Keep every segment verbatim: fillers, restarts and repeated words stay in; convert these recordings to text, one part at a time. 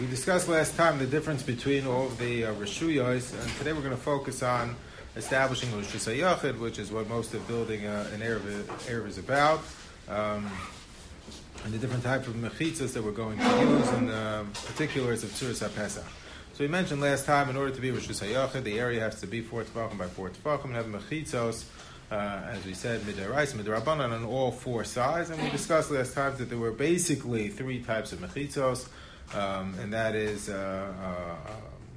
We discussed last time the difference between all of the uh, Reshuyos, and today we're going to focus on establishing Reshus HaYachid, which is what most of building uh, an Erev, Erev is about, um, and the different types of mechitzas that we're going to use, and the particulars of Tzuras HaPesach. So we mentioned last time, in order to be Reshus HaYachid, the area has to be four tefachim by four tefachim, and have mechitzos, uh, as we said, midarais, midrabanan, on all four sides, and we discussed last time that there were basically three types of mechitzos. Um, and that is uh, uh,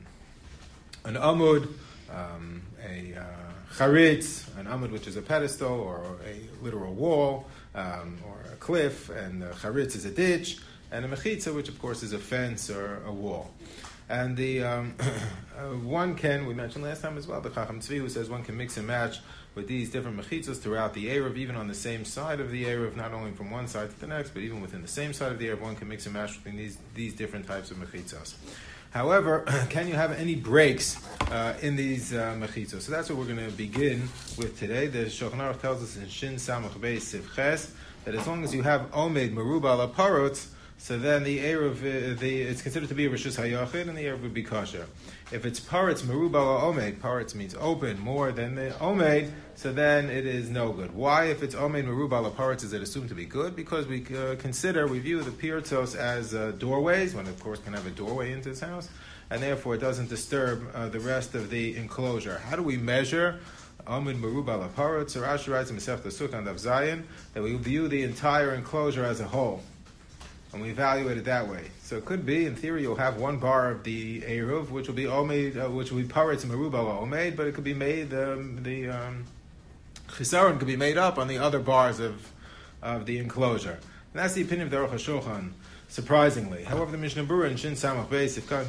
an amud, um, a uh, charitz, an amud which is a pedestal or a literal wall, um, or a cliff, and a charitz is a ditch, and a mechitza, which of course is a fence or a wall. And the um, uh, one can, we mentioned last time as well, the Chacham Tzvi, who says one can mix and match with these different mechitzos throughout the Erev, even on the same side of the Erev, not only from one side to the next, but even within the same side of the Erev, one can mix and match between these, these different types of mechitzos. However, can you have any breaks uh, in these uh, mechitzos? So that's what we're going to begin with today. The Shulchan Aruch tells us in Shin Samach Beis Siv Ches that as long as you have Omed Meruba Ala Parotz, so then the Erev, uh, the, it's considered to be a Reshus HaYachid, and the Erev would be kosher. If it's Paretz Meruba Ala Omed, Paretz means open more than the Omed, so then it is no good. Why, if it's Omed Meruba Ala Paretz, is it assumed to be good? Because we uh, consider, we view the Pirtzos as uh, doorways, one of course can have a doorway into his house, and therefore it doesn't disturb uh, the rest of the enclosure. How do we measure Omed Meruba Ala Paretz? So Rashi writes in Masechta Sukkah and Daf Zayin that we view the entire enclosure as a whole, and we evaluate it that way. So it could be, in theory, you'll have one bar of the Eruv, which will be Omed, uh, which will be Paretz Meruba Ala Omed, but it could be made, um, the um, Chisaron could be made up on the other bars of of the enclosure. And that's the opinion of the Aruch HaShulchan, surprisingly. However, the Mishnah Berurah in Shin Samach Beis Siv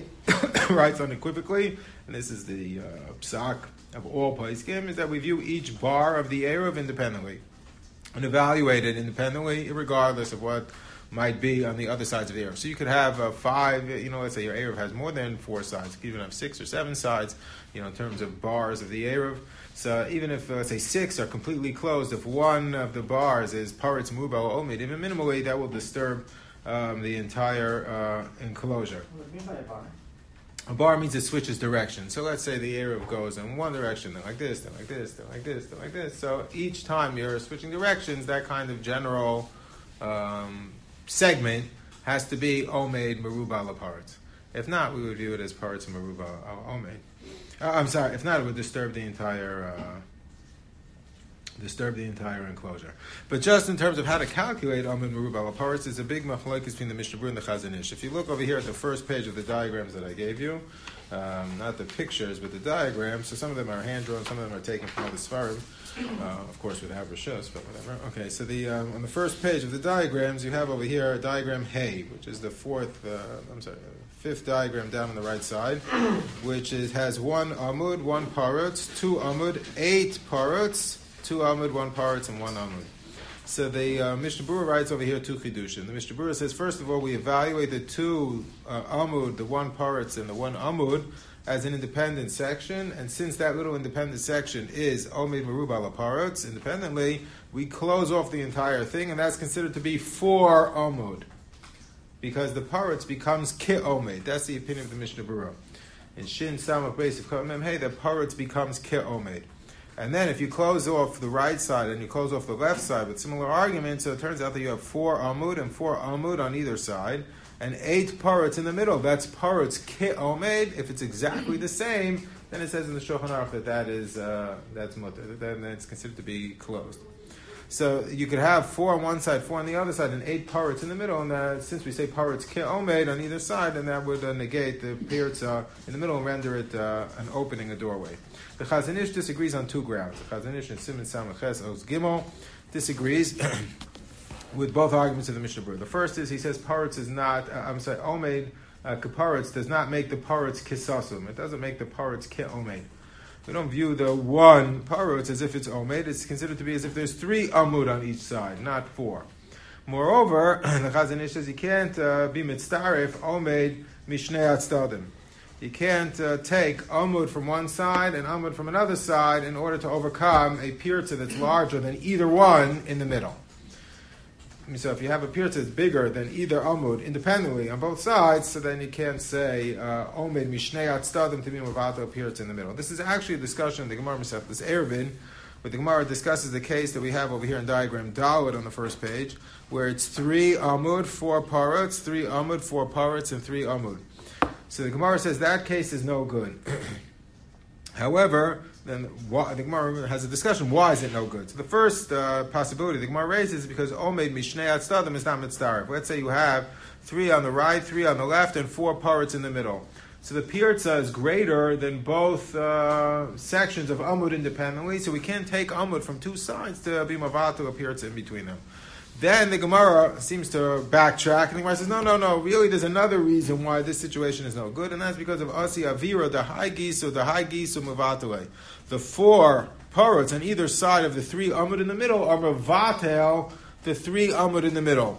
Hey writes unequivocally, and this is the uh, psak of all Paiskim, is that we view each bar of the Eruv independently and evaluate it independently, regardless of what might be on the other sides of the Erev. So you could have uh, five, you know, let's say your Erev has more than four sides. You could even have six or seven sides, you know, in terms of bars of the Erev. So even if, uh, let's say, six are completely closed, if one of the bars is Paretz Meruba Ala Omed, even minimally, that will disturb um, the entire uh, enclosure. What do you mean by a bar? A bar means it switches direction. So let's say the Erev goes in one direction, then like this, then like this, then like this, then like this. So each time you're switching directions, that kind of general Um, segment has to be Omed Meruba Ala Paretz. If not, we would view it as Paretz Meruba Ala Omed. Uh, I'm sorry. If not, it would disturb the entire uh, disturb the entire enclosure. But just in terms of how to calculate Omed Meruba Ala Paretz, is a big machlokes between the Mishnah Berurah and the Chazon Ish. If you look over here at the first page of the diagrams that I gave you, um, not the pictures, but the diagrams. So some of them are hand drawn, some of them are taken from other Sfarim. Uh, of course, with Avrashos, but whatever. Okay, so the um, on the first page of the diagrams, you have over here a diagram Hey, which is the fourth, uh, I'm sorry, fifth diagram down on the right side, which is, has one amud, one parutz, two amud, eight parutz, two amud, one parutz, and one amud. So the uh, Mishnah Berurah writes over here two chidushim. The Mishnah Berurah says, first of all, we evaluate the two uh, amud, the one parutz, and the one amud, as an independent section, and since that little independent section is Omed Meruba Ala Paretz, independently, we close off the entire thing, and that's considered to be four Amud, because the Paretz becomes Ki Omed. That's the opinion of the Mishnah Berurah. In Shin Samach Beis Siv Hey, the Paretz becomes Ki Omed. And then if you close off the right side and you close off the left side with similar arguments, so it turns out that you have four Amud and four Amud on either side, and eight parutz in the middle. That's parutz ki omed. If it's exactly the same, then it says in the Shulchan Aruch that that is uh, that's mutter. Then it's considered to be closed. So you could have four on one side, four on the other side, and eight parutz in the middle. And uh, since we say parutz ki omed on either side, then that would uh, negate the pirtza in the middle and render it uh, an opening, a doorway. The Chazon Ish disagrees on two grounds. The Chazon Ish in Siman Samach Ches Oz Gimel disagrees with both arguments of the Mishnah Berurah. The first is, he says Paretz is not, uh, I'm sorry, Omed, uh, Kaparetz does not make the Paretz Kisasum. It doesn't make the Paretz Ki Omed. We don't view the one Paretz as if it's Omed. It's considered to be as if there's three Amud on each side, not four. Moreover, the Chazon Ish says you can't uh, be mitzaref Omed Mishnei Atzdadim. You can't uh, take Amud from one side and Amud from another side in order to overcome a pirza that's larger than either one in the middle. So if you have a pirtza that's bigger than either amud independently on both sides, so then you can't say omed mishnei atzadim to be mevatel a pirtza in the middle. This is actually a discussion in the Gemara Masechtas this Eruvin, where the Gemara discusses the case that we have over here in diagram Dalet on the first page, where it's three amud, four parrots, three amud, four parrots, and three amud. So the Gemara says that case is no good. However, then why, the Gemara has a discussion. Why is it no good? So the first uh, possibility the Gemara raises is because Omed Mishnei Atzadim is not mitzdarif. Let's say you have three on the right, three on the left, and four parrots in the middle. So the pirtza is greater than both uh, sections of Amud independently, so we can't take Amud from two sides to be mavato a pirtza in between them. Then the Gemara seems to backtrack, and the Gemara says, no, no, no, really there's another reason why this situation is no good, and that's because of Asi Avira, the high gisu, the high gisu mavatale. The four parrots on either side of the three amud in the middle are mavatel, the three amud in the middle.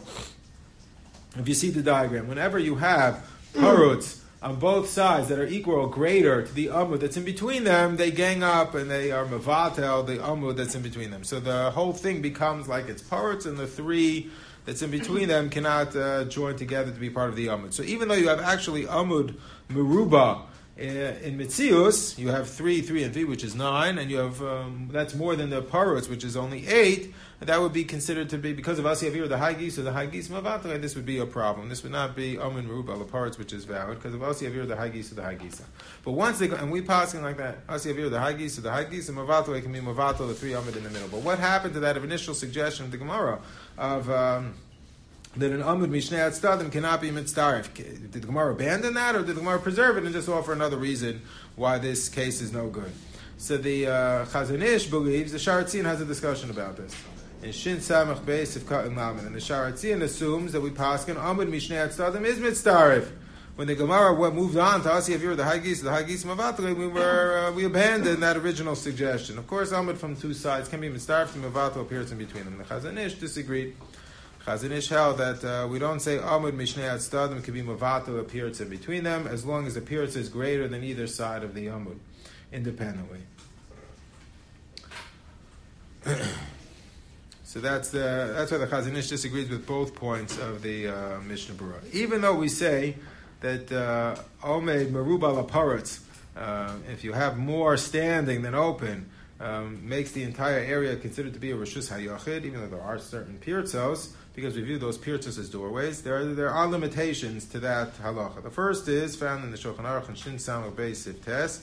If you see the diagram, whenever you have parrots on both sides that are equal or greater to the amud that's in between them, they gang up and they are mavatel, the amud that's in between them. So the whole thing becomes like it's parrots, and the three that's in between them cannot uh, join together to be part of the amud. So even though you have actually amud meruba in, in Mitzius, you have three, three, and three, which is nine, and you have um, that's more than the parrots, which is only eight. That would be considered to be, because of Asi Avir, the high geese or the high geese mavatale, this would be a problem. This would not be Amun Ruba, the parts, which is valid, because of Asi Avir, the high geese or the high geese. But once they go, and we pass in like that, Asi Avir, the high geese or the high geese, and mavatale can be mavatale, the three Amud in the middle. But what happened to that of initial suggestion of the Gemara of um, that an Amud Mishnei Atzadim cannot be mitzdarif? Did the Gemara abandon that, or did the Gemara preserve it and just offer another reason why this case is no good? So the uh, Chazon Ish believes, the Sharatzin has a discussion about this. In Shin Samach Beis Sivkat and Lamed, and the Sharatzin assumes that we paskin Amud Mishnei Atzadim is mitzdarif. When the Gemara moved on to Asi Avir, the Hagis, the Hagis Mavatale, we were uh, we abandoned that original suggestion. Of course, Amud from two sides can be mitzdarif, and Mavatale appears in between them. The Chazon Ish disagreed. Chazon Ish held that uh, we don't say Amud Mishnei Atzadim can be Mavatale appears in between them, as long as the appearance is greater than either side of the Amud, independently. So that's the that's why the Chazon Ish disagrees with both points of the uh, Mishnah Berurah. Even though we say that uh, Omed Meruba Laparetz, uh, if you have more standing than open, um, makes the entire area considered to be a Rishus HaYachid, even though there are certain pirtzos, because we view those pirtzos as doorways, there are, there are limitations to that halacha. The first is found in the Shulchan Aruch and Shin Samach Beis Sif Tes,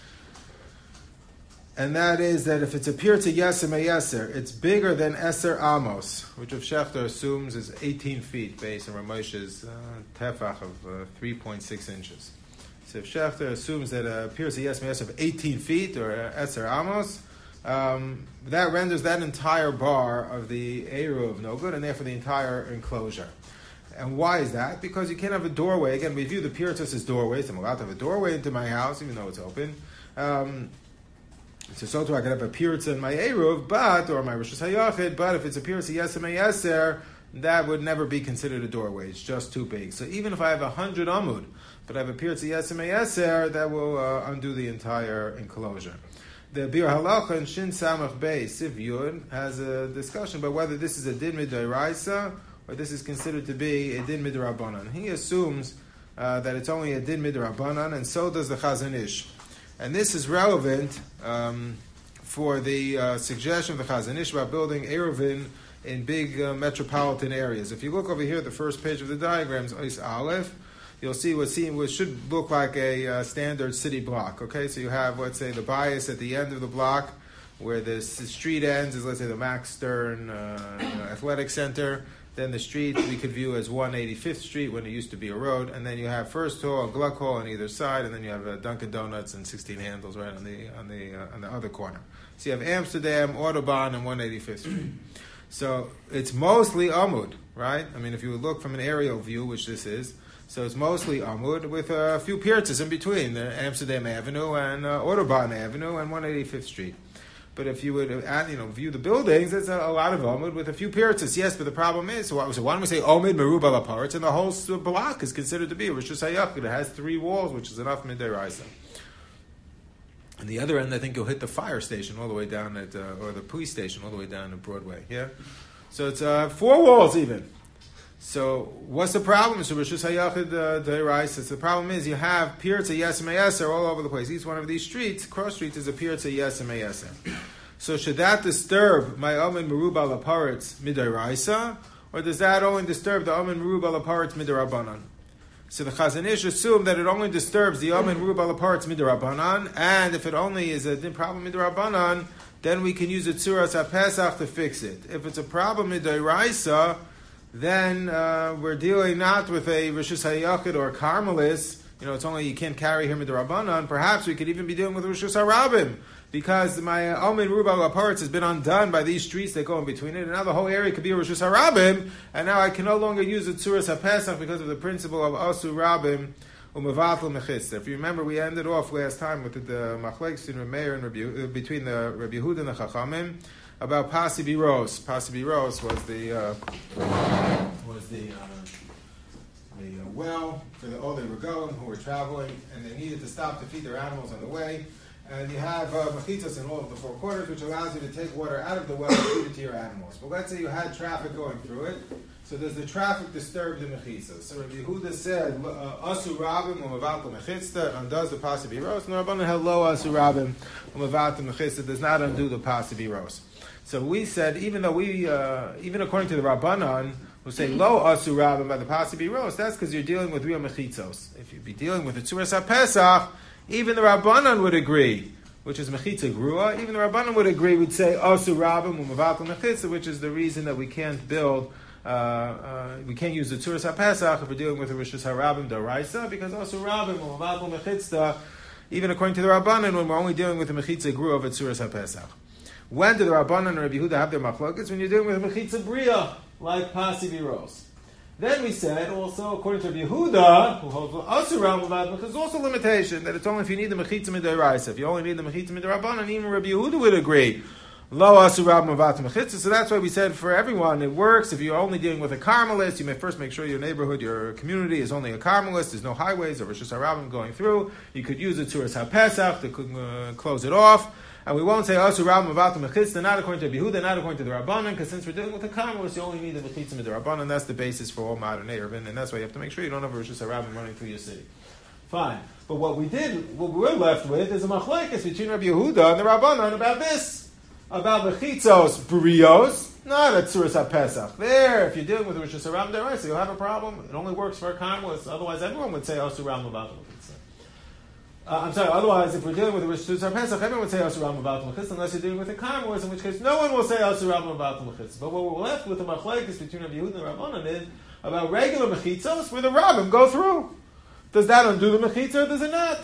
and that is that if it's a pirza yeser meyeser, it's bigger than Eser Amos, which Rav Shechter assumes is eighteen feet based on Ramoshe's uh, tefach of uh, three point six inches. So if Shechter assumes that a pirza yeser meyeser of eighteen feet, or uh, Eser Amos, um, that renders that entire bar of the Eruv no good, and therefore the entire enclosure. And why is that? Because you can't have a doorway. Again, we view the pirzas as doorways. I'm allowed to have a doorway into my house, even though it's open. Um, So, so too, I could have a pirza in my Eruv, but, or my Rishus HaYachid, but if it's a pirza yeser meyeser, that would never be considered a doorway. It's just too big. So even if I have a hundred amud, but I have a pirza yeser meyeser, that will uh, undo the entire enclosure. The Bir Halacha in Shin Samach Beis Sif Yud has a discussion about whether this is a din midoraisa or this is considered to be a din midrabanan. He assumes uh, that it's only a din midrabanan, and so does the Chazon Ish. And this is relevant um, for the uh, suggestion of the Chazon Ish about building Eruvin in big uh, metropolitan areas. If you look over here at the first page of the diagrams, Ois Aleph, you'll see what, seem, what should look like a uh, standard city block. Okay, so you have, let's say, the bias at the end of the block, where the street ends is, let's say, the Max Stern uh, you know, Athletic Center. Then the street we could view as one eighty-fifth Street when it used to be a road, and then you have First Hall, Gluck Hall on either side, and then you have uh, Dunkin' Donuts and sixteen Handles right on the on the uh, on the other corner. So you have Amsterdam, Autobahn, and one eighty-fifth Street. So it's mostly Amud, right? I mean, if you look from an aerial view, which this is, so it's mostly Amud with a few pirzas in between, the Amsterdam Avenue and uh, Autobahn Avenue and one eighty-fifth Street. But if you would, uh, you know, view the buildings, it's a, a lot of Omid with a few pirzas. Yes, but the problem is, so why, so why don't we say Omid Meruba Laparetz, and the whole block is considered to be Rishus HaYachid. It has three walls, which is enough midiraisa. On the other end, I think you'll hit the fire station all the way down at, uh, or the police station all the way down at Broadway. Yeah. So it's uh, four walls even. So what's the problem? So Rishus Hayachid Deiraisa. The problem is you have Pirza Yesem Yeser all over the place. Each one of these streets, cross streets, is a Pirza Yesem Yeser. So should that disturb my Omen Merubal Aparitz Midairaisa, or does that only disturb the Omen Merubal Aparitz Midarabanan? So the Chazon Ish assume that it only disturbs the Omen Merubal Aparitz Midarabanan, and if it only is a problem Midarabanan, then we can use the Tzuras HaPesach to fix it. If it's a problem Midairaisa, then uh, we're dealing not with a Rishus HaYachid or Carmelis. You know, it's only you can't carry him into Rabbanan. Perhaps we could even be dealing with Rishus HaRabim, because my Omen Rubal Aparitz has been undone by these streets that go in between it, and now the whole area could be a Rishus HaRabim, and now I can no longer use the Tzuras HaPesach because of the principle of Asu Rabim Umevatel Mechitza. If you remember, we ended off last time with the, the Machlekes in Meir and Rabbi, uh, between the Rabbi Yehuda and the Chachamim about Pasi Biros. Pasi Biros was the uh, was the uh, the uh, well for the oh they were going who were traveling and they needed to stop to feed their animals on the way. And you have uh, mechitzas in all of the four quarters, which allows you to take water out of the well and feed it to your animals. But let's say you had traffic going through it. So does the traffic disturb the mechitzas? So Rabbi Yehuda said, "Asu rabim u'mevat mechitzta undoes the pasi biros." And Rabbanan held lo asu rabim u'mevat mechitzta does not undo the pasi biros. So we said, even though we, uh, even according to the Rabbanan, who say lo asu rabim by the pasi biros, that's because you're dealing with real mechitzos. If you'd be dealing with the tzuras haPesach, even the Rabbanan would agree, which is mechitza grua. Even the Rabbanan would agree. Would say asu rabim u'mevat mechitza, which is the reason that we can't build. Uh, uh, we can't use the Tzuras HaPesach if we're dealing with the Rishus HaRabim D'Oraisa, because also Rabim or Mavatul Mechitzta, even according to the Rabbanan, when we're only dealing with the Mechitza Gru of a Tzuras HaPesach. When do the Rabbanan and Rabbi Yehuda have their machlokes? When you're dealing with Mechitza Bria, like Pasi Biros. Then we said, also, according to Rabbi Yehuda, who holds also Rabim, there's also a limitation, that it's only if you need the Mechitza D'Oraisa. If you only need the Mechitza D'Rabbanan, even Rabbi Yehuda would agree. Lo asu rabim mevat mechitza. So that's why we said for everyone it works. If you're only dealing with a Carmelist, you may first make sure your neighborhood, your community is only a Carmelist. There's no highways or Rishus HaRabim going through. You could use the Tzuras HaPesach to uh, close it off. And we won't say asu rabim mevat mechitza, not according to Yehuda, not according to the Rabbanan, because since we're dealing with a Carmelist, you only need the mechitza with the Rabbanan. That's the basis for all modern Erevin, and that's why you have to make sure you don't have a Rishus HaRabim running through your city. Fine. But what we did, what we're left with is a machlekes between Rabbi Yehuda and the Rabbanan about this. About mechitzos brios, not a tzuras haPesach. There, if you're dealing with Rishus HaRabim D'Oraisa, you'll have a problem. It only works for a Carmelist. Otherwise, everyone would say asu rabim mevat mechitza. Uh, I'm sorry. Otherwise, if we're dealing with Rishus HaPesach, everyone would say asu rabim mevat mechitza, unless you're dealing with a Carmelist, in which case no one will say asu rabim mevat mechitza. But what we're left with the machlekes between Rabbi Yehuda and Rabbanan is about regular mechitzos where the Rabim go through. Does that undo the mechitza or does it not?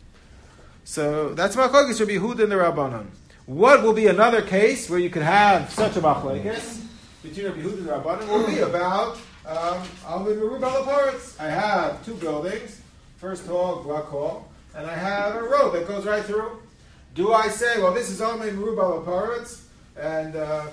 So that's machlekes Rabbi Yehuda and the Rabbanan. What will be another case where you could have such a machlekes between Rabbi Yehuda and the Rabbanan will be about Alvin Merubal Aparitz. I have two buildings, first hall, block hall, and I have a road that goes right through. Do I say, well, this is Alvin Merubal Aparitz, and uh,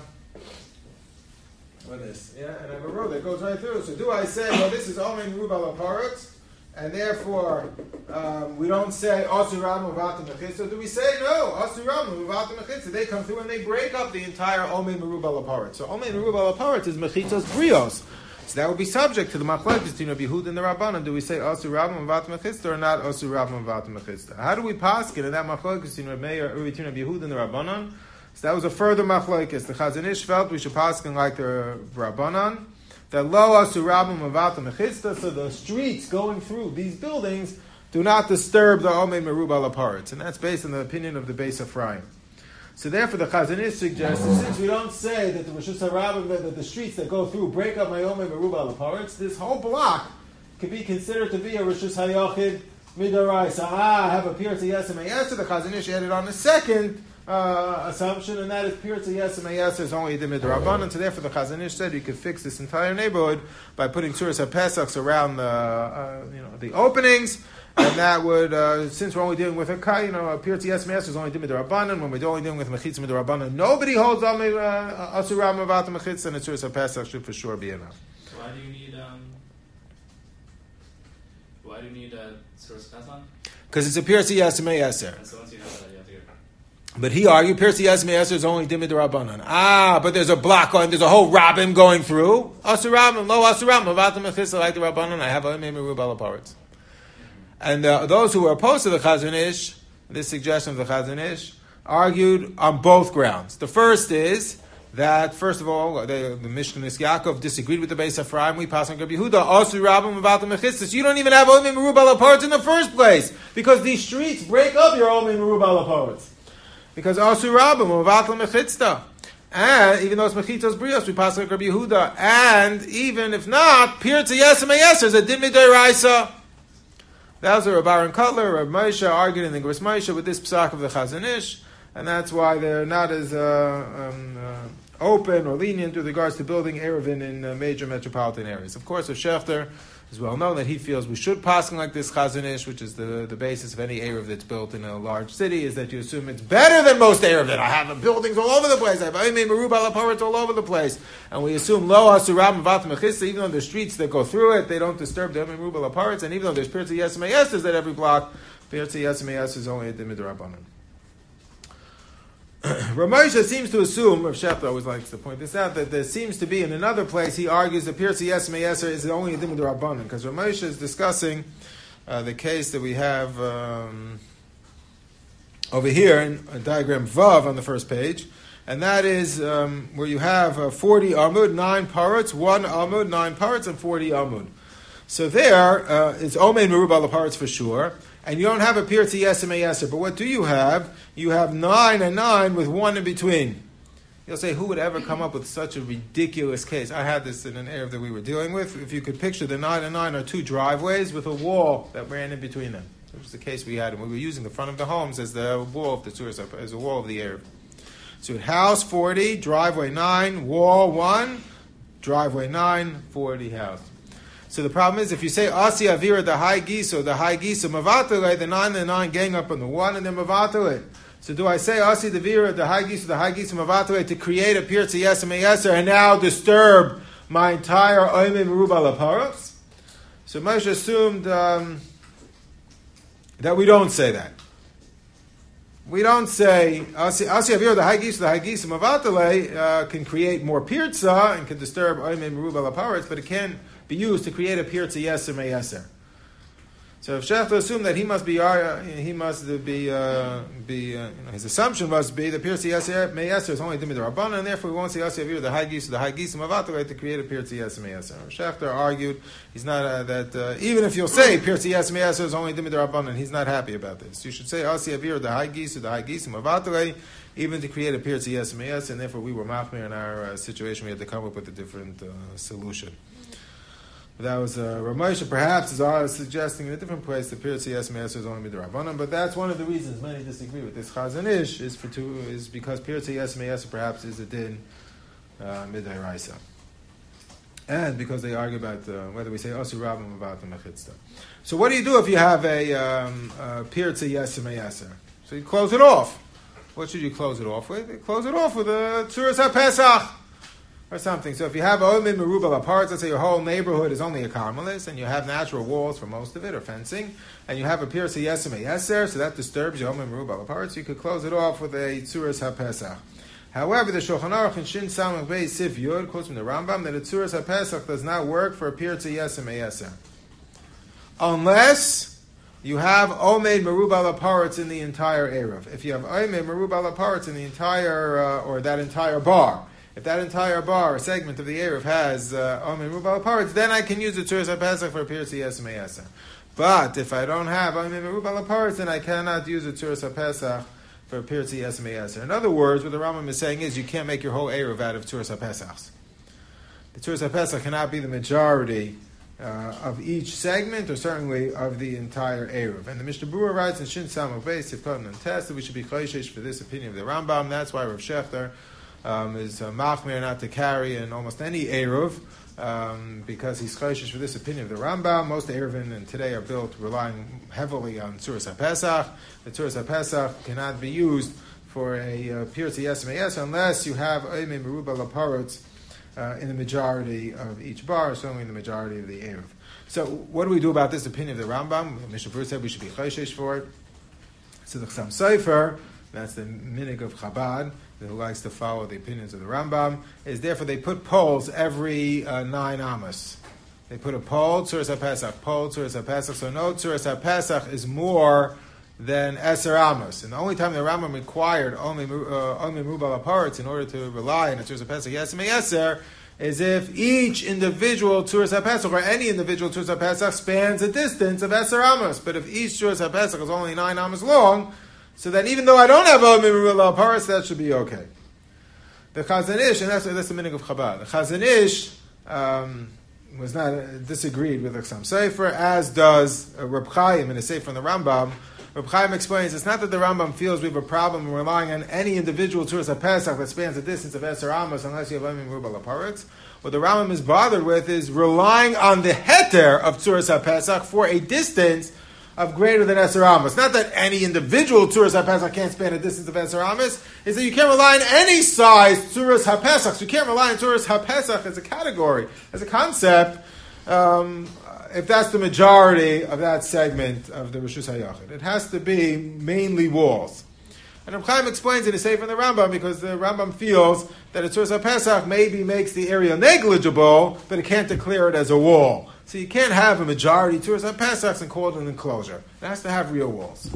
what is? Yeah, and I have a road that goes right through. So do I say, well, this is Alvin Merubal Aparitz, and therefore um, we don't say asu rabim mevat mechitza? Do we say no? Asu rabim mevat mechitza. They come through and they break up the entire omei merubal aparitz. So omei merubal aparitz is mechitzos brios. So that would be subject to the machlekes between Rabbi Yehuda and the Rabbanan. Do we say asu rabim mevat mechitza or not asu rabim mevat mechitza? How do we paskin in that machlekes between Rabbi Yehuda and the Rabbanan? So that was a further machlekes. The Chazon Ish felt we should paskin like the Rabbanan. That lo asu rabim mevat mechitza, so the streets going through these buildings do not disturb the omei merubal aparitz, and that's based on the opinion of the Beis Ephraim. So therefore, the Chazon Ish suggests that since we don't say that the Rishus HaRabim, that the streets that go through break up my omei merubal aparitz, this whole block could be considered to be a Rishus HaYachid Midoraisa. Ah, I have a Pirza Yesem Yeser. The Chazon Ish added on a second Uh, assumption, and that is Pirza Yesem Yeser is only the midrabanan. So therefore, the Chazon Ish said you could fix this entire neighborhood by putting Tzuras HaPesachs around the uh, you know the openings, and that would uh, since we're only dealing with a you know a Pirza Yesem Yeser is only the midrabanan. When we're only dealing with mechitza midrabanan, nobody holds on asu rabim mevat mechitza, and the Tzuras HaPesach should for sure be enough. Why do you need um? Why do you need uh, Tzuras HaPesach? Because it's a Pirza Yesem Yeser. And so once you have that, you have to get. But he argued, Pirsi Yas Me'eser is only Dimid Rabbanan. Ah, but there's a block going, there's a whole Rabbim going through. Asur Rabbim, lo Asur Rabbim, Avatam Echisa like the Rabbanan, I have a Me'eru Balaparitz. And uh, those who were opposed to the Chazon Ish, this suggestion of the Chazon Ish, argued on both grounds. The first is that, first of all, the, the Mishnah Yaakov disagreed with the Beis Ephraim. We pass on Rabbi Yehuda, Asur Rabbim, Avatam Echisa. You don't even have Oim Me'eru Balaparitz in the first place, because these streets break up your Oim Me'eru Balaparitz. Because Asur Rabbim, Uvatla Mechitzta. And even though it's Mechitzos Brios, we pass like Rabbi Yehuda. And even if not, Pirtei Yesem Yeser is a Din Midiraisa. That was a Rabbi Aaron Kotler, Rabbi Moshe argued in the Gris Moshe with this psak of the Chazon Ish. And that's why they're not as uh, um, uh, open or lenient with regards to building Erevin in uh, major metropolitan areas. Of course, with Schechter, it's well known that he feels we should pass like this Chazon Ish, which is the, the basis of any Erev that's built in a large city, is that you assume it's better than most Erevin. I have buildings all over the place. I have Oimei Merub Alaparitz all over the place. And we assume Lo Asuram Vat Mechissa, even though there's streets that go through it, they don't disturb the Oimei Merub Alaparitz, and even though there's Pirtei Yesem Yesers at every block, Pirtei Yesem Yesers is only a Dimid Rabbanan. Ramosha seems to assume, Rav Shechter always likes to point this out, that there seems to be in another place, he argues that Pirtei Yesem Yeser is only a Dimud Rabbanan, because Ramosha is discussing uh, the case that we have um, over here in uh, diagram Vav on the first page, and that is um, where you have uh, forty Amud, nine parrots, one Amud, nine parrots, and forty Amud. So there, uh, it's Omein Merubah Laparitz for sure. And you don't have a Pirtei Yesem Yeser. But what do you have? You have nine and nine with one in between. You'll say, who would ever come up with such a ridiculous case? I had this in an Erev that we were dealing with. If you could picture, the nine and nine are two driveways with a wall that ran in between them. It was the case we had, and we were using the front of the homes as the wall of the tours, as a wall of the Erev. So house forty, driveway nine, wall one, driveway nine, forty house. So the problem is, if you say Asi Avira the high geese or the high geese of Mavatale, the nine and the nine gang up on the one and then Mavatale. So do I say Asi the Vira the high geese or the high geese of Mavatale to create a Pirtei Yesem Yeser and now disturb my entire Oimei Merubah Laparos? So Moshe assumed um, that we don't say that. We don't say Asi Avira the high geese or the high geese of Mavatale uh, can create more Pirtza and can disturb Oimei Merubah Laparos, but it can be used to create a Pirtei Yesem Yeser. So if Shechter assumed that he must be, uh, he must be, uh, be uh, you know, his assumption must be the Pirtei Yesem Yeser is only Dimid Rabbanan, and therefore we won't say Asi Avir the high geese, the high geese Mavatale to create a Pirtei Yesem Yeser. Shechter argued he's not uh, that uh, even if you'll say Pirtei Yesem Yeser is only Dimid Rabbanan, he's not happy about this. You should say Asi Avir the high geese, the high geese Mavatale, even to create a Pirtei Yesem Yeser, and therefore we were machmir in our uh, situation. We had to come up with a different uh, solution. That was uh, Rav Moshe, perhaps, is uh, suggesting in a different place the Pirtei Yesem Yeser is only midrabanan, but that's one of the reasons many disagree with this Chazon Ish is for two is because Pirtei Yesem Yeser perhaps is a din uh, midairaisa, and because they argue about uh, whether we say Asur Rabbim about the Mechitzta. So what do you do if you have a um, uh, Pirtei Yesem Yeser? So you close it off. What should you close it off with? You close it off with a Tzuras HaPesach or something. So if you have Oimei Merubah Laparitz, let's say your whole neighborhood is only a Carmelis, and you have natural walls for most of it, or fencing, and you have a Pirtei Yesem Yeser, so that disturbs your Oimei Merubah Laparitz, you could close it off with a Tzuras HaPesach. However, the Shulchan Aruch in Shin Samach Beis Sif Yud quotes from the Rambam that a Tzuras HaPesach does not work for a Pirtei Yesem Yeser, unless you have Oimei Merubah Laparitz in the entire Erev. If you have Oimei Merubah Laparitz in the entire, uh, or that entire bar, if that entire bar, or segment of the Erev has Oimei Merubah Laparitz, then I can use the Tzuras HaPesach for a Pirtei Yesem Yeser. But if I don't have Oimei Merubah Laparitz, then I cannot use the Tzuras HaPesach for a Pirtei Yesem Yeser. In other words, what the Rambam is saying is you can't make your whole Erev out of Tzuras HaPesachs. The Tzuras HaPesach cannot be the majority uh, of each segment, or certainly of the entire Erev. And the Mishnah Berurah writes in Shin Samach Beis Sifkot and Test that we should be chayshish for this opinion of the Rambam. That's why Rav Shechter Um, is uh, machmir not to carry in almost any Eruv, um, because he's chayshish for this opinion of the Rambam. Most Eruvin and today are built relying heavily on Tzuras HaPesach. The Tzuras HaPesach cannot be used for a uh, Pirtei Yesem Yeser unless you have Oimei Merubah Laparitz uh, in the majority of each bar, certainly in the majority of the Eruv. So what do we do about this opinion of the Rambam? Mishnah Berurah said we should be chayshish for it. So the Chassam Sofer that's the minig of Chabad, who likes to follow the opinions of the Rambam, is therefore they put poles every uh, nine amos. They put a pole, Tzuras HaPesach, pole, Tzuras HaPesach. So no Tzuras HaPesach is more than Eser Amos. And the only time the Rambam required Omi Merubah Laparetz in order to rely on a Tzuras HaPesach Yesem Yeser is if each individual Tzuras HaPesach or any individual Tzuras HaPesach spans a distance of Eser Amos. But if each Tzuras HaPesach is only nine Amos long, so then even though I don't have Omi Merubah Laparetz, that should be okay. The Chazon Ish, and that's, that's the meaning of Chabad. The Chazon Ish um, was not uh, disagreed with the Chassam Sofer, as does uh, Reb Chaim in a Sefer from the Rambam. Reb Chaim explains it's not that the Rambam feels we have a problem relying on any individual Tzuras HaPesach that spans a distance of Eser Amos unless you have Omi Merubah Laparetz. What the Rambam is bothered with is relying on the heter of Tzuras HaPesach for a distance of greater than Eser Amos. Not that any individual Tzuras HaPesach can't span a distance of Eser Amos, is that you can't rely on any size Tzuras HaPesach. So you can't rely on Tzuras HaPesach as a category, as a concept, um, if that's the majority of that segment of the Rishus HaYachid. It has to be mainly walls. And Reb Chaim explains it, say from the Rambam, because the Rambam feels that a Tzuras HaPesach maybe makes the area negligible, but it can't declare it as a wall. So you can't have a majority Tzuras HaPesach and call it an enclosure. It has to have real walls.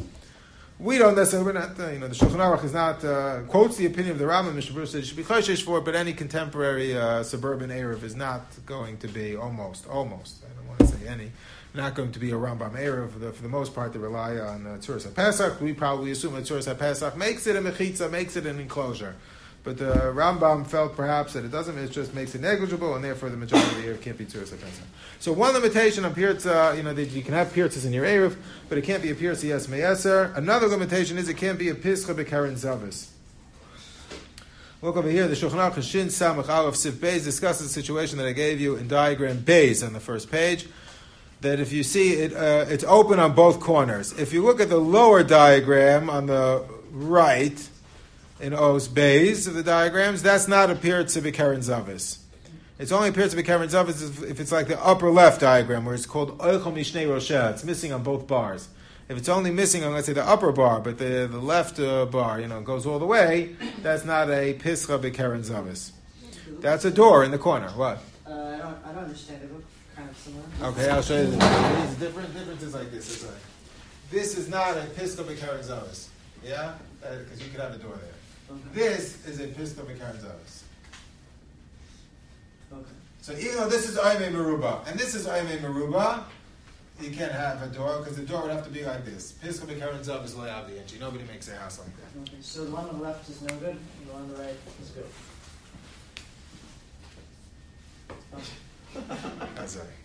We don't necessarily, we're not, uh, you know, the Shulchan Aruch is not, uh, quotes the opinion of the Rambam, Mishnah Berurah says it should be choshesh for it, but any contemporary uh, suburban Erev is not going to be, almost, almost, I don't want to say any, not going to be a Rambam Erev. For the, for the most part, they rely on uh, Tzuras HaPesach. We probably assume that Tzuras HaPesach makes it a mechitza, makes it an enclosure. But the Rambam felt perhaps that it doesn't, it just makes it negligible, and therefore the majority of the Erev can't be Tzuras HaPesach. So one limitation on Pirtza, you know, that you can have Pirtzas in your Erev, but it can't be a Pirtza Yes Me'eser. Another limitation is it can't be a Pischa B'Karen Zavis. Look over here, the Shulchan Aruch Shin Samach Aleph Sif Beis discusses the situation that I gave you in diagram Beis on the first page, that if you see it, uh, it's open on both corners. If you look at the lower diagram on the right, in Os Beis of the diagrams, that's not a Pirtza B'Karen Zavis. It's only a Pirtza B'Karen Zavis if it's like the upper left diagram, where it's called Oichel Mishnei Rosheh. It's missing on both bars. If it's only missing on, let's say, the upper bar, but the, the left uh, bar, you know, goes all the way, that's not a Pischa B'Karen Zavis. That's a door in the corner. What? Uh, I don't. I don't understand. It looks kind of similar. Okay, I'll show you the difference. The difference, difference is like this. It's like, this is not a Pischa B'Karen Zavis. Yeah? Because uh, you could have a door there. Okay. This is a Pischa B'Karen Zavis. Okay. So even though this is Oimei Merubah, and this is Oimei Merubah, you can't have a door, because the door would have to be like this. Pischa B'Karen Zavis Lo Yavdi Inchi. Nobody makes a house like that. Okay, so the one on the left is no good, and the one on the right is good. Okay. That's right.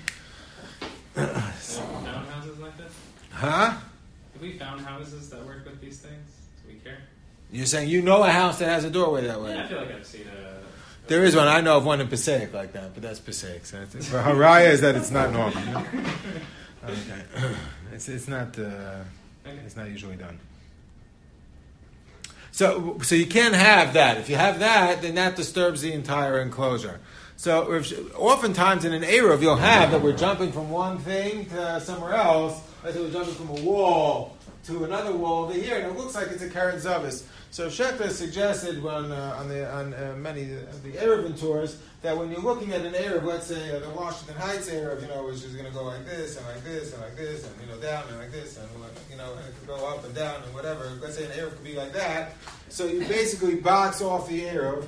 Found houses like this? Huh? Have we found houses that work with these things? Do we care? You're saying you know a house that has a doorway that way? Yeah, I feel like I've seen a... There is one. I know of one in Passaic like that, but that's Passaic. So it's, for Haraya is that it's not normal. You know? Okay. It's it's not uh, Okay. it's not usually done. So so you can't have that. If you have that, then that disturbs the entire enclosure. So if, oftentimes in an Eruv you'll have that we're jumping from one thing to somewhere else. Let's say we're jumping from a wall to another wall over here, and it looks like it's a Karen Zavis. So Schechter suggested when, uh, on the on uh, many of the Eruvin tours that when you're looking at an Eruv, let's say uh, the Washington Heights Eruv, you know, which is going to go like this and like this and like this and you know down and like this and you know and it could go up and down and whatever. Let's say an Eruv could be like that. So you basically box off the Eruv,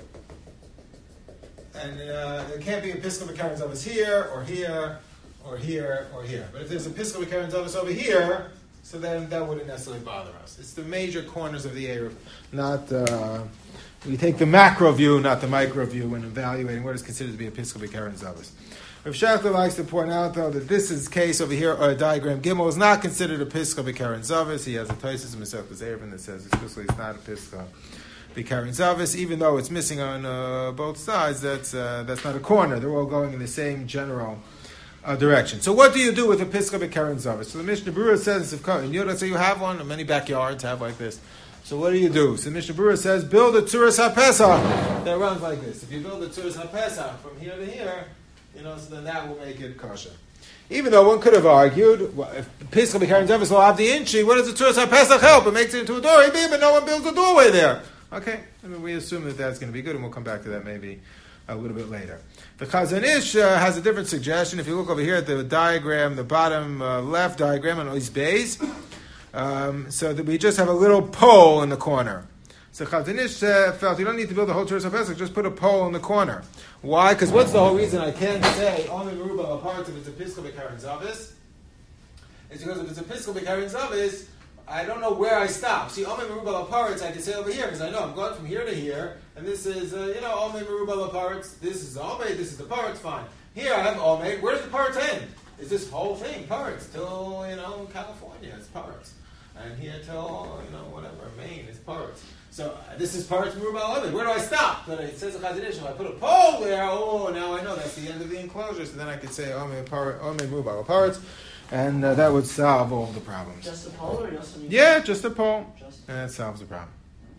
and uh, there can't be a Pischa B'Karen Zavis here or here or here or here. But if there's a Pischa B'Karen Zavis over here, so then that wouldn't necessarily bother us. It's the major corners of the Eruv, not, uh, we take the macro view, not the micro view, when evaluating what is considered to be a Pischa B'Karen Zavis. Rav Schechter likes to point out, though, that this is case over here, or diagram Gimel, is not considered a Pischa B'Karen Zavis. He has a Taisus in Masechtas Eruvin that says explicitly it's not a Pischa B'Karen Zavis, even though it's missing on uh, both sides. That's uh, that's not a corner. They're all going in the same general Uh, direction. So what do you do with a Pischa B'Karen Zavis? So the Mishnah Berurah says, if you know, say you have one, many backyards have like this. So what do you do? So the Mishnah Berurah says, build a Tzuras HaPesach that runs like this. If you build a Tzuras HaPesach from here to here, you know, so then that will make it kosher. Even though one could have argued, well, if Pesach B'Karen Zavis will have the inchi, what does the Tzuras HaPesach help? It makes it into a doorway, but no one builds a doorway there. Okay, I mean, we assume that that's going to be good, and we'll come back to that maybe a little bit later. The Chazon Ish uh, has a different suggestion. If you look over here at the diagram, the bottom uh, left diagram on Ois Beis, um, so that we just have a little pole in the corner. So Chazon Ish uh, felt you don't need to build a whole Tzuras HaPesach, just put a pole in the corner. Why? Because what's the whole reason I can't say only Merubah apart if it's a Pesach B'Karen Zavis? It's because if it's a Pesach B'Karen Zavis, I don't know where I stop. See, Omei Merubah Aparitz, I can say over here, because I know I'm going from here to here, and this is, uh, you know, Omei Merubah Aparitz, this is Omei, this is the Paritz, fine. Here I have Omei, where does the Paritz end? Is this whole thing Paritz till, you know, California, it's Paritz. And here till, you know, whatever, Maine, it's Paritz. So, uh, this is Paritz Merubah Omei, where do I stop? But it says a Chazon Ish, if I put a pole there, oh, now I know that's the end of the enclosure, so then I could say Omei Merubah Aparitz. And uh, that would solve all the problems. Just a pole or just a Yeah, just a pole. Just And that solves the problem.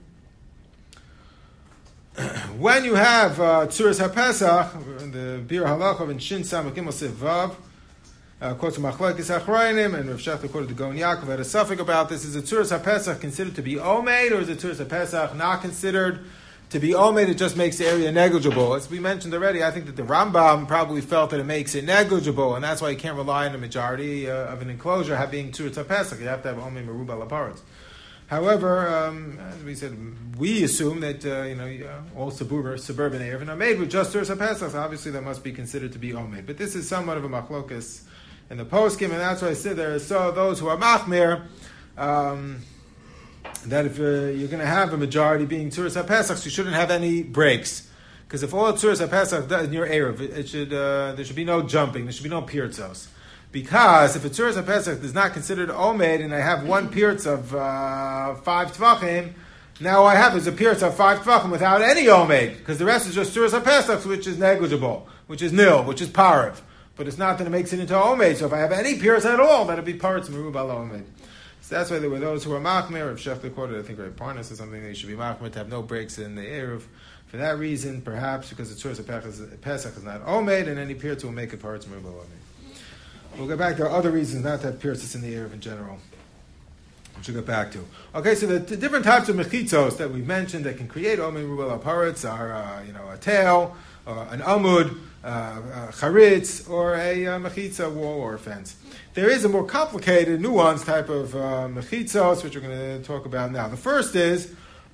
When you have uh, Tzuras HaPesach, the Bir Halachav and Shin Samach Gimel Siv Vav, quotes from Machlokes Achrayim, and Rav Shechter quoted the Gaon Yaakov, had a suffix about this. Is a Tzuras HaPesach considered to be Omeid, or is a Tzuras HaPesach not considered to be Omeid? It just makes the area negligible. As we mentioned already, I think that the Rambam probably felt that it makes it negligible, and that's why you can't rely on the majority uh, of an enclosure having Tzuras HaPesach. You have to have Omeid Merubah Laparetz. However, um, as we said, we assume that uh, you know uh, all suburban suburban Erevin are made with just Tzuras HaPesach. So obviously, that must be considered to be Omeid. But this is somewhat of a machlokas in the poskim, and that's why I said there. So those who are machmir. Um, that if uh, you're going to have a majority being Tzuras HaPesach, so you shouldn't have any breaks. Because if all Tzuras HaPesach does in your Erev, it, it should, uh, there should be no jumping, there should be no pirtzos. Because if a Tzuras HaPesach is not considered Omeid, and I have one pirtz of uh, five Tvachim, now all I have is a pirtz of five Tvachim without any Omeid, because the rest is just Tzuras HaPesach, which is negligible, which is nil, which is Parav. But it's not that it makes it into Omeid, so if I have any pirtz at all, that'll be Paritz Merubah Omeid. So that's why there were those who were machmir. If Shechter quoted, I think, Rav Parnas or something, they should be machmir to have no breaks in the Erev. For that reason, perhaps because the Tzuras of Pesach is not Omeid, and any pirtz will make it Paritz Merubah Omeid. We'll go back. There are other reasons not to have pirtz in the Erev in general, which we'll get back to. Okay, so the, the different types of mechitzos that we've mentioned that can create Omeid Merubah Paritz are, uh, you know, a tail, or an amud, uh, a charitz, or a uh, mechitza wall or a fence. There is a more complicated, nuanced type of uh, mechitzos, which we're going to talk about now. The first is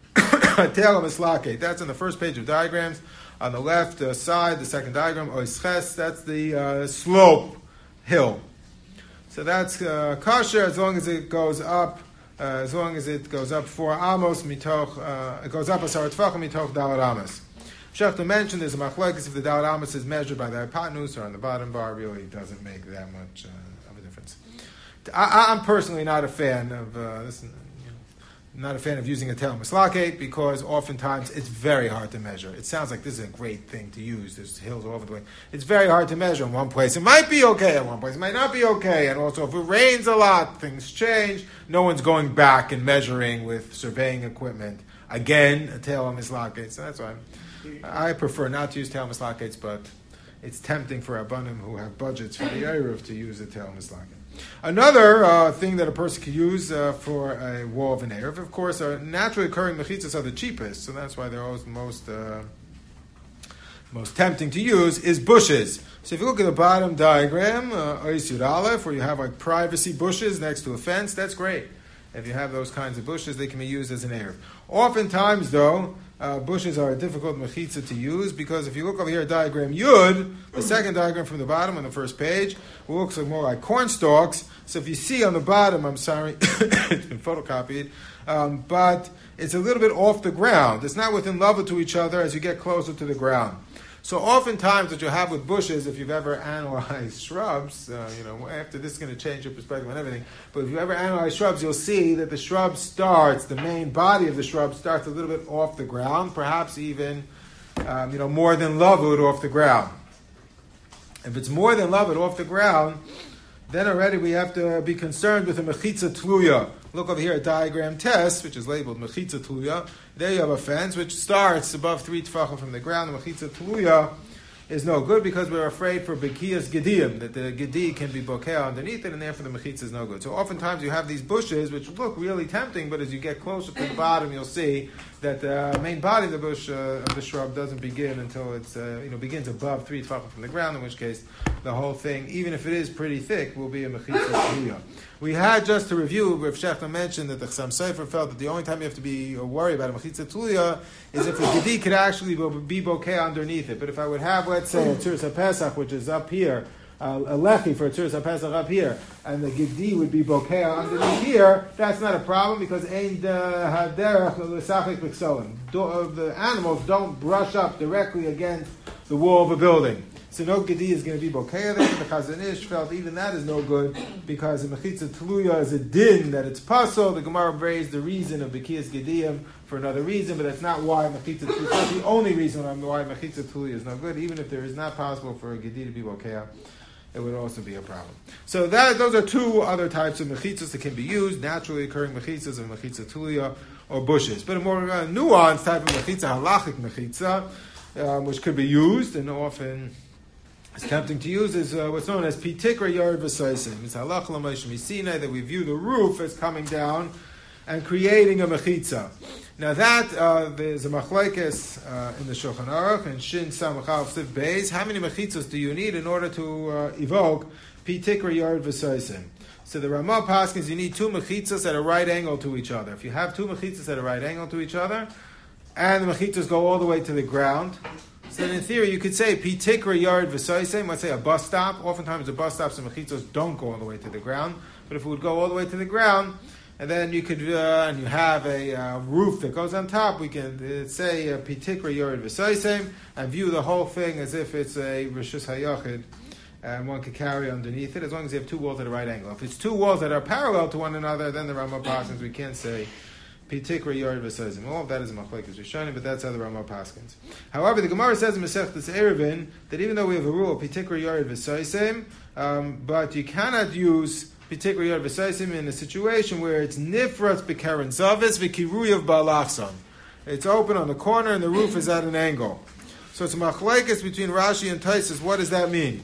tail mislake. That's on the first page of diagrams. On the left uh, side, the second diagram, oisches, that's the uh, slope hill. So that's uh, kosher as long as it goes up, uh, as long as it goes up four amos mitoch, uh, it goes up a sarat tvachim mitoch dalad amos. Shechter mentioned there's a machlokes if the dalad amos is measured by the hypotenuse or on the bottom bar, really doesn't make that much uh, of a difference. I, I'm personally not a fan of uh, this. You know, not a fan of using a tail mislake because oftentimes it's very hard to measure. It sounds like this is a great thing to use. There's hills all over the way. It's very hard to measure in one place. It might be okay. In one place, it might not be okay. And also, if it rains a lot, things change. No one's going back and measuring with surveying equipment. Again, a tail mislake. So that's why I'm, I prefer not to use tail mislaketes, but it's tempting for Rabbanim who have budgets for the Erev to use a tail mislake. Another uh, thing that a person could use uh, for a wall of an Erev, of course, are naturally occurring mechitzas are the cheapest, so that's why they're always most uh, most tempting to use, is bushes. So if you look at the bottom diagram, uh, Ois Yud Aleph, where you have like privacy bushes next to a fence, that's great. If you have those kinds of bushes, they can be used as an Erev. Oftentimes, though, uh, bushes are a difficult mechitza to use because if you look over here at diagram Yud, the second diagram from the bottom on the first page, it looks more like corn stalks. So if you see on the bottom, I'm sorry, it's been photocopied, um, but it's a little bit off the ground. It's not within level to each other as you get closer to the ground. So oftentimes what you have with bushes, if you've ever analyzed shrubs, uh, you know, after this is going to change your perspective on everything, but if you ever analyze shrubs, you'll see that the shrub starts, the main body of the shrub starts a little bit off the ground, perhaps even, um, you know, more than lavud off the ground. If it's more than lavud off the ground, then already we have to be concerned with a mechitza tluya. Look over here at diagram test, which is labeled mechitza tluya. There you have a fence which starts above three tefachim from the ground. The mechitza tluya is no good because we're afraid for Bekiyas Gediyim, that the Gedi can be bokeh underneath it, and therefore the Mechitza is no good. So oftentimes you have these bushes which look really tempting, but as you get closer to the bottom, you'll see that the main body of the bush, uh, of the shrub, doesn't begin until it's, uh, you know, begins above three tefachim from the ground, in which case the whole thing, even if it is pretty thick, will be a Mechitza Tluya. We had, just to review, Rav Shechter mentioned that the Chassam Sofer felt that the only time you have to be worried about a Mechitza Tluya is if the Gedi could actually be bokeh underneath it. But if I would have, let's say, a Tzuras HaPesach, which is up here, uh, a lechi for a Tzuras HaPesach up here, and the Gedi would be bokeh underneath here, that's not a problem because Ein Haderech L'Sachik B'Ksolim. The animals don't brush up directly against the wall of a building. So no Gedi is going to be bokeh there. The Chazon Ish felt even that is no good because the Mechitza Tluya is a din that it's pasul. The Gemara raised the reason of Bekiyas Gediyim for another reason, but that's not why Mechitza Tluya. It's not the only reason why Mechitza Tluya is no good. Even if there is not possible for a Gedi to be bokeh, it would also be a problem. So that those are two other types of mechitzas that can be used: naturally occurring mechitzas and mechitza tulia or bushes. But a more uh, nuanced type of mechitza, halachic mechitza, um, which could be used and often is tempting to use, is uh, what's known as pitikra yard v'saisim. It's halach l'maish misina, that we view the roof as coming down and creating a mechitza. Now that, uh, there's a machlekes uh, in the Shulchan Aruch and Shin Samach Aleph Siv Beis. How many mechitzos do you need in order to uh, evoke pitikra yard v'saisim? So the Ramah paskins, you need two mechitzos at a right angle to each other. If you have two mechitzos at a right angle to each other, and the mechitzos go all the way to the ground, so then in theory you could say pitikra yard v'saisim. Let's say a bus stop. Oftentimes the bus stops and mechitzos don't go all the way to the ground, but if it would go all the way to the ground, and then you could, uh, and you have a uh, roof that goes on top, we can uh, say uh, pitikra yard v'saisim and view the whole thing as if it's a rishus hayachid, and one could carry underneath it as long as you have two walls at a right angle. If it's two walls that are parallel to one another, then the Ramah paskins, we can't say pitikra yard v'saisim. All of that is a machlekes rishonim, but that's how the Ramah paskins. However, the Gemara says in Masechtas Eruvin that even though we have a rule pitikra yard v'saisim, um, but you cannot use pitikra yard v'saisim in a situation where it's nifratz b'karen zavis v'kiruyav ba'alachson. It's open on the corner and the roof is at an angle. So it's a machlekes between Rashi and Taisus. What does that mean?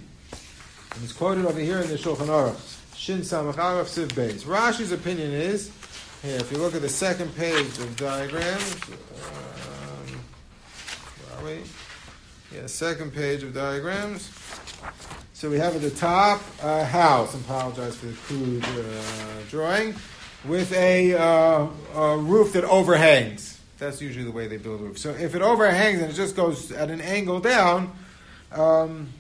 And it's quoted over here in the Shulchan Aruch. Shin Samach Aleph Siv Beis. Rashi's opinion is, here, if you look at the second page of diagrams, um, where are we? Yeah, second page of diagrams. So we have at the top a house. I apologize for the crude uh, drawing, with a, uh, a roof that overhangs. That's usually the way they build roofs. So if it overhangs and it just goes at an angle down, um,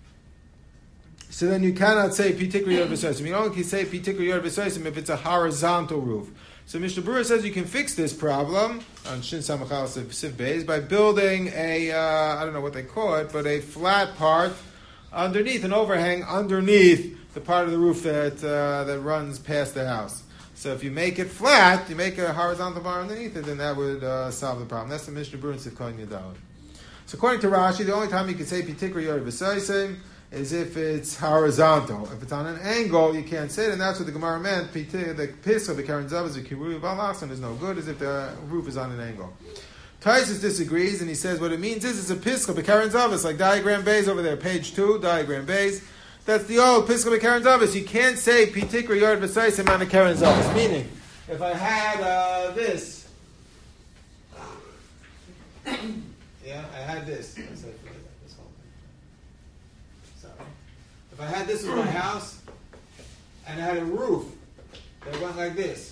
so then you cannot say pitikra yard v'saisim. You only can say pitikra yard v'saisim if it's a horizontal roof. So Mishnah Berurah says you can fix this problem on Shin Samach Aleph Siv Beis by building a, uh, I don't know what they call it, but a flat part underneath, an overhang underneath the part of the roof that uh, that runs past the house. So if you make it flat, you make a horizontal bar underneath it, then that would uh, solve the problem. That's the Mishnah Berurah in Sivkon Yadalad. So according to Rashi, the only time you can say pitikra yard v'saisim is if it's horizontal. If it's on an angle, you can't say it, and that's what the Gemara meant. The pischa, the karen zavas, the kiruyav ba'alachson is no good, as if the roof is on an angle. Taisus disagrees, and he says what it means is it's a pischa b'karen zavas, like diagram base over there, page two, diagram base. That's the old pischa b'karen zavas. You can't say pitikra yard v'saisim on a karen zavas. Meaning, if I had uh, this, yeah, I had this. Let's say, this whole thing. Sorry. If I had this as my house, and I had a roof that went like this.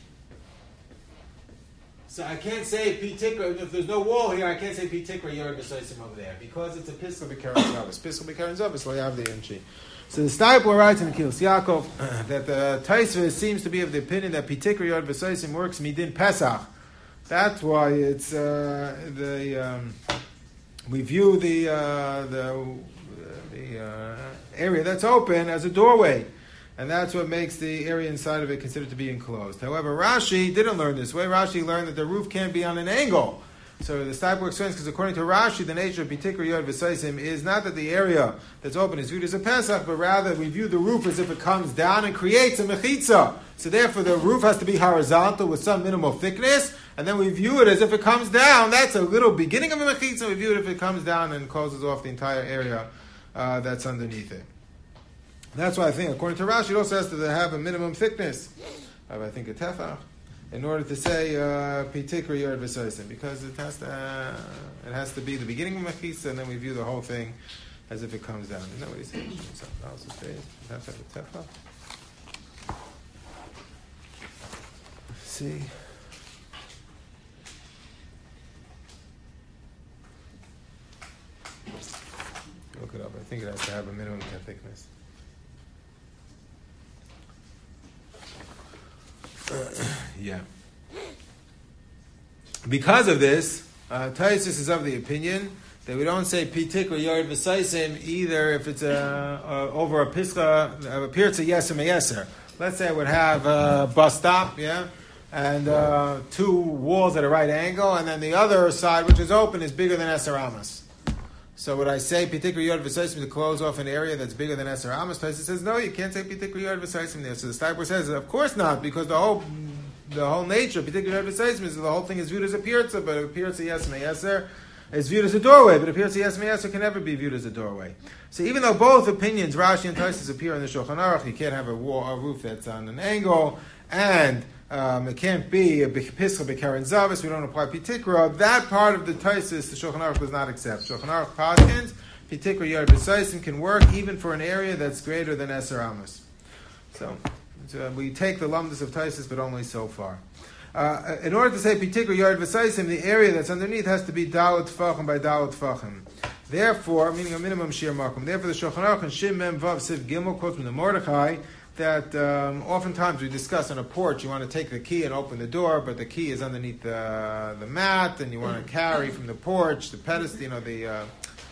So I can't say pitikra, if there's no wall here, I can't say pitikra yard v'saisim over there, because it's a pischa b'karen zavas. Pischa b'karen zavas, lo yav the inchi. So the Steipler writes in the Kilos Yaakov uh, that the Taisva seems to be of the opinion that pitikra yard v'saisim works midin Pesach. That's why it's uh, the um, we view the uh, the the uh, area that's open as a doorway. And that's what makes the area inside of it considered to be enclosed. However, Rashi didn't learn this way. Rashi learned that the roof can't be on an angle. So the Steipler explains, because according to Rashi, the nature of pitikra yard v'saisim is not that the area that's open is viewed as a Pesach, but rather we view the roof as if it comes down and creates a mechitza. So therefore, the roof has to be horizontal with some minimal thickness, and then we view it as if it comes down. That's a little beginning of a mechitza. We view it if it comes down and closes off the entire area uh, that's underneath it. That's why I think, according to Rashi, it also has to have a minimum thickness of, I think, a tefach, in order to say pitikra yard v'soisim, because it has to uh, it has to be the beginning of mechitza, and then we view the whole thing as if it comes down. Isn't that what he says? Something else to say. It has to have a tefach. See. Look it up. I think it has to have a minimum thickness. Uh, yeah. Because of this, uh, Taisus is of the opinion that we don't say pitik or yard v'saisim either if it's a, a, over a pischa, a pirza yeser meyeser. Let's say I would have a bus stop, yeah, and uh, two walls at a right angle, and then the other side, which is open, is bigger than Eser Amas. So would I say pitik or yard v'saisim to close off an area that's bigger than Eser Amas? Taisus says no, you can't say pitik or yard v'saisim there. So the Steiber says, of course not, because the whole the whole nature of pitik or yard v'saisim is the whole thing is viewed as a pirza, but a pirza yeser meyeser is viewed as a doorway, but a pirza yeser meyeser can never be viewed as a doorway. So even though both opinions, Rashi and Taisus, appear in the Shulchan Aruch, you can't have a wall, a roof that's on an angle, and um, it can't be a pischa b'karen zavis. We don't apply pitikra. That part of the Taisus, the Shulchan Aruch does not accept. Shulchan Aruch paskins pitikra yard v'saisim can work even for an area that's greater than Eser Amas. So, so we take the lumdus of Taisus, but only so far. Uh, in order to say pitikra yard v'saisim, the area that's underneath has to be dalet tfachim by dalet tfachim. Therefore, meaning a minimum shir makom. Therefore, the Shulchan Aruch and Shim Mem Vav Siv Gimel quotes from the Mordechai that um, oftentimes we discuss on a porch. You want to take the key and open the door, but the key is underneath the the mat, and you want to carry from the porch the pedestal, you know, the uh,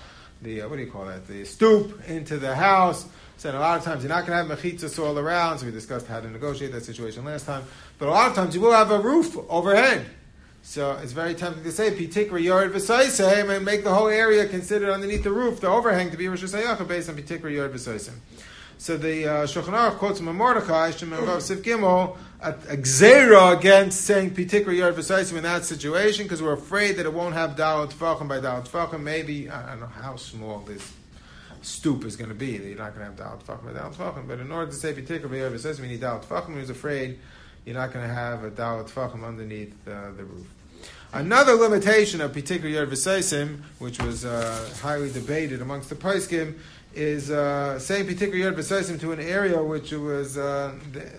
the uh, what do you call that? The stoop into the house. So a lot of times you're not going to have mechitzas all around. So we discussed how to negotiate that situation last time. But a lot of times you will have a roof overhead. So it's very tempting to say pitikra yard v'saisim and make the whole area considered underneath the roof, the overhang, to be Rosh Hashanah based on pitikra yard v'saisim. So the uh, Shulchan Aruch quotes from Mordechai, Shemem Vav Sif Gimel, a, a gzeira against saying pitikra yard v'saisim in that situation, because we're afraid that it won't have dalet tfachim by dalet tfachim. Maybe, I don't know how small this stoop is going to be. You're not going to have dalet tfachim by dalet tfachim. But in order to say pitikra yard v'saisim, you need dalet tfachim. He was afraid you're not going to have a dalet tfachim underneath uh, the roof. Another limitation of pitikra yard v'saisim, which was uh, highly debated amongst the poskim, is uh, saying pitikra yard v'saisim to an area which was uh,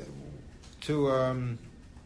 to um,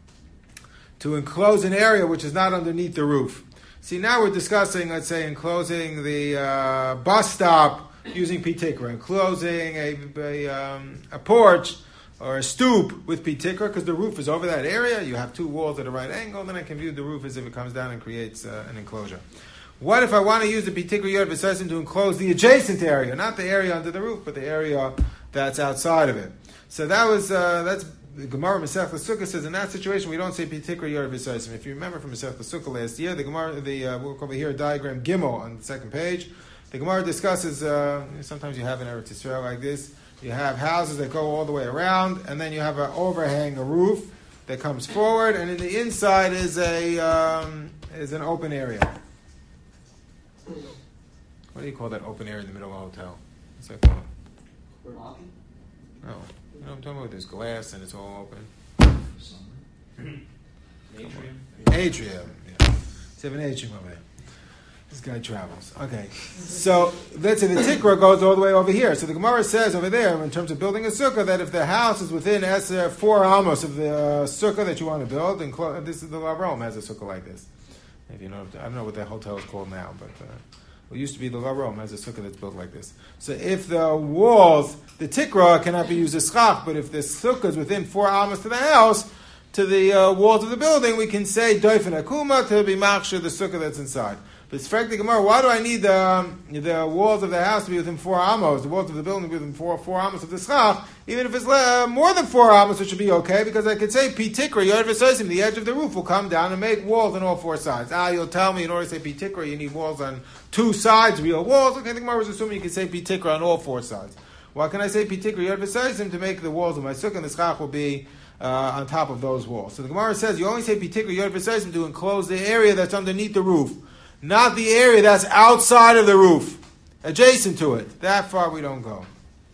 to enclose an area which is not underneath the roof. See, now we're discussing, let's say, enclosing the uh, bus stop using pitikra, enclosing a a, um, a porch or a stoop with pitikra, because the roof is over that area. You have two walls at a right angle, then I can view the roof as if it comes down and creates uh, an enclosure. What if I want to use the pitikra yard v'saisim to enclose the adjacent area, not the area under the roof, but the area that's outside of it? So that was uh, that's the Gemara Masechta Sukkah says in that situation we don't say pitikra yard v'saisim. If you remember from Masechta Sukkah last year, the Gemara the uh, we'll over here diagram Gimel on the second page. The Gemara discusses uh, sometimes you have an Eretz Yisrael like this. You have houses that go all the way around, and then you have an overhang, a roof that comes forward, and in the inside is a um, is an open area. What do you call that open area in the middle of a hotel? What's that called? Lobby? No, you know I'm talking about. There's glass and it's all open. Atrium. Atrium. Yeah, it's an atrium over there. This guy travels. Okay. So, let's say the tikra goes all the way over here. So the Gemara says over there, in terms of building a sukkah, that if the house is within uh, four amos of the uh, sukkah that you want to build, and clo- this is the La Rome has a sukkah like this. If you know, I don't know what that hotel is called now, but uh, it used to be the La Rome has a sukkah that's built like this. So if the walls, the tikra cannot be used as schach, but if the sukkah is within four amos to the house, to the uh, walls of the building, we can say doifen akuma to be machshir the sukkah that's inside. But it's frankly Gemara, why do I need the um, the walls of the house to be within four amos, the walls of the building to be within four four amos of the schach? Even if it's uh, more than four amos, it should be okay, because I could say pitikra yard v'saisim, the edge of the roof will come down and make walls on all four sides. Ah, you'll tell me in order to say pitikra, you need walls on two sides, real walls. Okay, the Gemara was assuming you could say pitikra on all four sides. Why can I say pitikra yod v'saisim to make the walls of my sukkah and the schach will be uh, on top of those walls? So the Gemara says you only say pitikra yod v'saisim to enclose the area that's underneath the roof, not the area that's outside of the roof, adjacent to it. That far we don't go.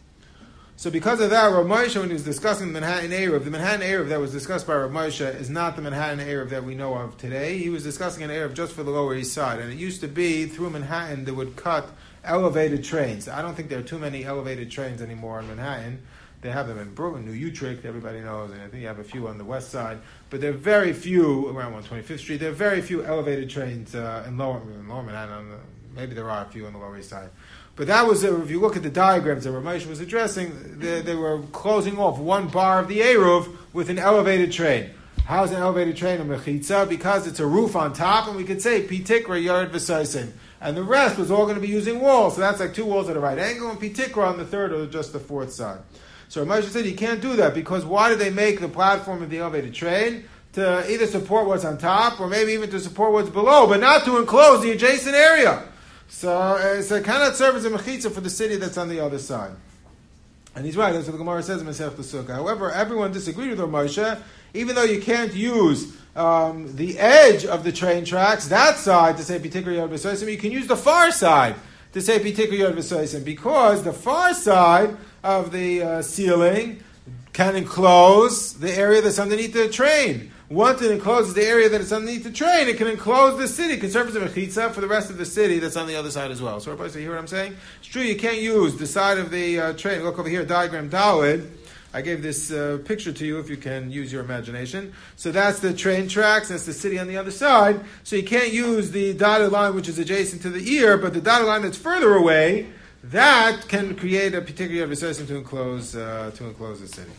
So because of that, Rav Moshe, when he was discussing the Manhattan Eruv, the Manhattan Eruv that was discussed by Rav Moshe is not the Manhattan Eruv that we know of today. He was discussing an Eruv just for the Lower East Side. And it used to be, through Manhattan, they would cut elevated trains. I don't think there are too many elevated trains anymore in Manhattan. They have them in Brooklyn, New Utrecht, everybody knows, and I think you have a few on the west side. But there are very few, around one twenty-fifth Street, there are very few elevated trains uh, in, lower, in Lower Manhattan. On the, maybe there are a few on the Lower East Side. But that was, a, if you look at the diagrams that Ramesh was addressing, they, they were closing off one bar of the Eruv with an elevated train. How's an elevated train a mechitza? Because it's a roof on top, and we could say pitikra yard v'saisin. And the rest was all going to be using walls. So that's like two walls at a right angle, and pitikra on the third or just the fourth side. So Ramesh said you can't do that, because why did they make the platform of the elevated train? To either support what's on top, or maybe even to support what's below, but not to enclose the adjacent area. So uh, so it cannot serve as a mechitza for the city that's on the other side. And he's right, that's what the Gemara says in Masech Sukkah. However, everyone disagreed with Rav Moshe, even though you can't use um, the edge of the train tracks, that side, to say pitikra yod v'soisim, you can use the far side to say pitikra yod v'soisim, because the far side of the uh, ceiling can enclose the area that's underneath the train. Once it encloses the area that is underneath the train, it can enclose the city, it can serve as a mechitza for the rest of the city that's on the other side as well. So everybody, so you hear what I'm saying? It's true, you can't use the side of the uh, train. Look over here, diagram Dalid. I gave this uh, picture to you if you can use your imagination. So that's the train tracks, that's the city on the other side. So you can't use the dotted line which is adjacent to the ear, but the dotted line that's further away, that can create a particular v'sosim to enclose uh, to enclose the city.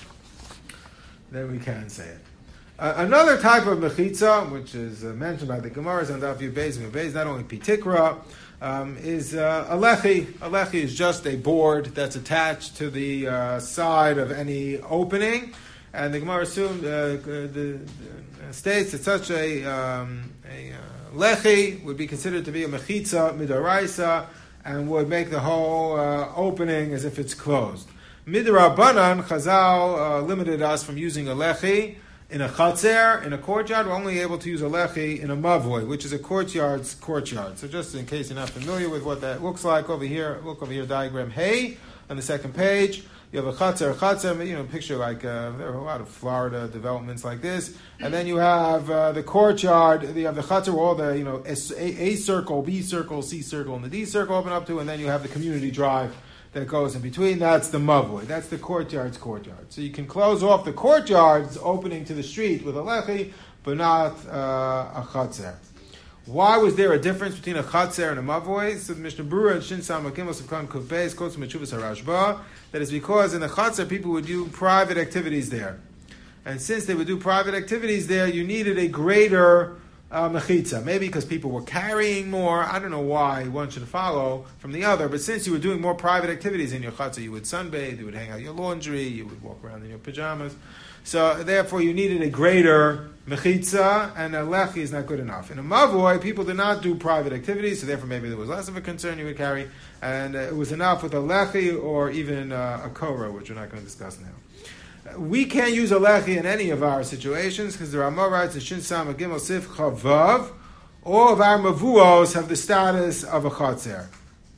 Then we can say it. Uh, another type of mechitza, which is uh, mentioned by the Gemaras on Daf Yud Beis and Beis, not only pitikra, um, is uh, a lechi. A lechi is just a board that's attached to the uh, side of any opening, and the Gemara assumed, uh, the, the states that such a, um, a uh, lechi would be considered to be a mechitza midaraisa, and would make the whole uh, opening as if it's closed. Midrabanan, Chazal uh, limited us from using a lechi in a chatzer, in a courtyard. We're only able to use a lechi in a mavoi, which is a courtyard's courtyard. So just in case you're not familiar with what that looks like, over here, look over here, diagram Hey, on the second page. You have a chatzer, a chatzer, you know, picture like, uh, there are a lot of Florida developments like this. And then you have uh, the courtyard, you have the chatzer where all the, you know, a, a circle, B circle, C circle, and the D circle open up to, and then you have the community drive that goes in between. That's the mavoi. That's the courtyard's courtyard. So you can close off the courtyard's opening to the street with a lechi, but not uh, a chatzer. Why was there a difference between a chatzer and a mavoi? So the Mishnah Berurah and Shin Sam Akim Osefkan Kuf Beis quotes from Mechuvas HaRashba that is because in the chatzer people would do private activities there, and since they would do private activities there, you needed a greater Uh, mechitza, maybe because people were carrying more. I don't know why one should follow from the other, but since you were doing more private activities in your chutzah, you would sunbathe, you would hang out your laundry, you would walk around in your pajamas. So therefore, you needed a greater mechitza, and a lechi is not good enough. In a mavoi, people did not do private activities, so therefore maybe there was less of a concern you would carry, and uh, it was enough with a lechi or even uh, a korah, which we're not going to discuss now. We can't use a lechi in any of our situations because the Ramah writes in Shin Sam Gimel Sif Chavav, all of our mavuos have the status of a chatzer.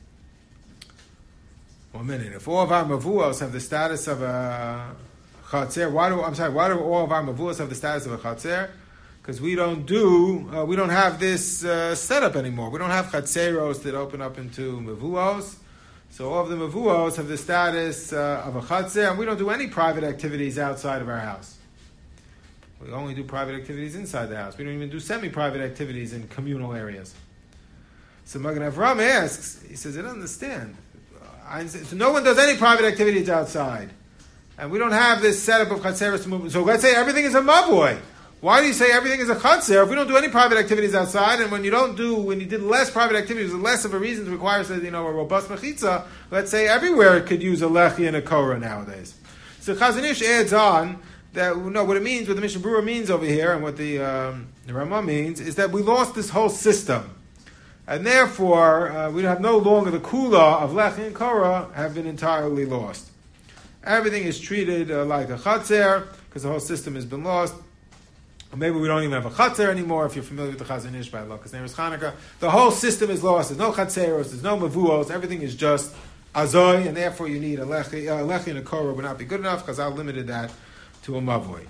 One minute. If all of our mavuos have the status of a chatzer, why do I'm sorry? Why do all of our mavuos have the status of a chatzer? Because we don't do, uh, we don't have this uh, setup anymore. We don't have chatzeros that open up into mavuos. So all of the mavuos have the status uh, of a chatzer, and we don't do any private activities outside of our house. We only do private activities inside the house. We don't even do semi-private activities in communal areas. So Magen Avram asks, he says, I don't understand. I, so no one does any private activities outside. And we don't have this setup of chatzeros to move. So let's say everything is a mavoi. Why do you say everything is a chatzer if we don't do any private activities outside? And when you don't do, when you did less private activities, less of a reason to require, you know, a robust mechitza. Let's say everywhere it could use a lechi and a korah nowadays. So Chazon Ish adds on that no, what it means, what the Mishnah Berurah means over here, and what the um, the Ramah means, is that we lost this whole system. And therefore, uh, we have no longer the kula of lechi and kara have been entirely lost. Everything is treated uh, like a chatzer, because the whole system has been lost. Or maybe we don't even have a chatzer anymore, if you're familiar with the Chazon Ish by Lakas Neres Chanukah. The whole system is lost. There's no chatzeros, there's no mavuos, everything is just azoy, and therefore you need a lechi, uh, lechi and a kara would not be good enough, because I limited that to a mavoi.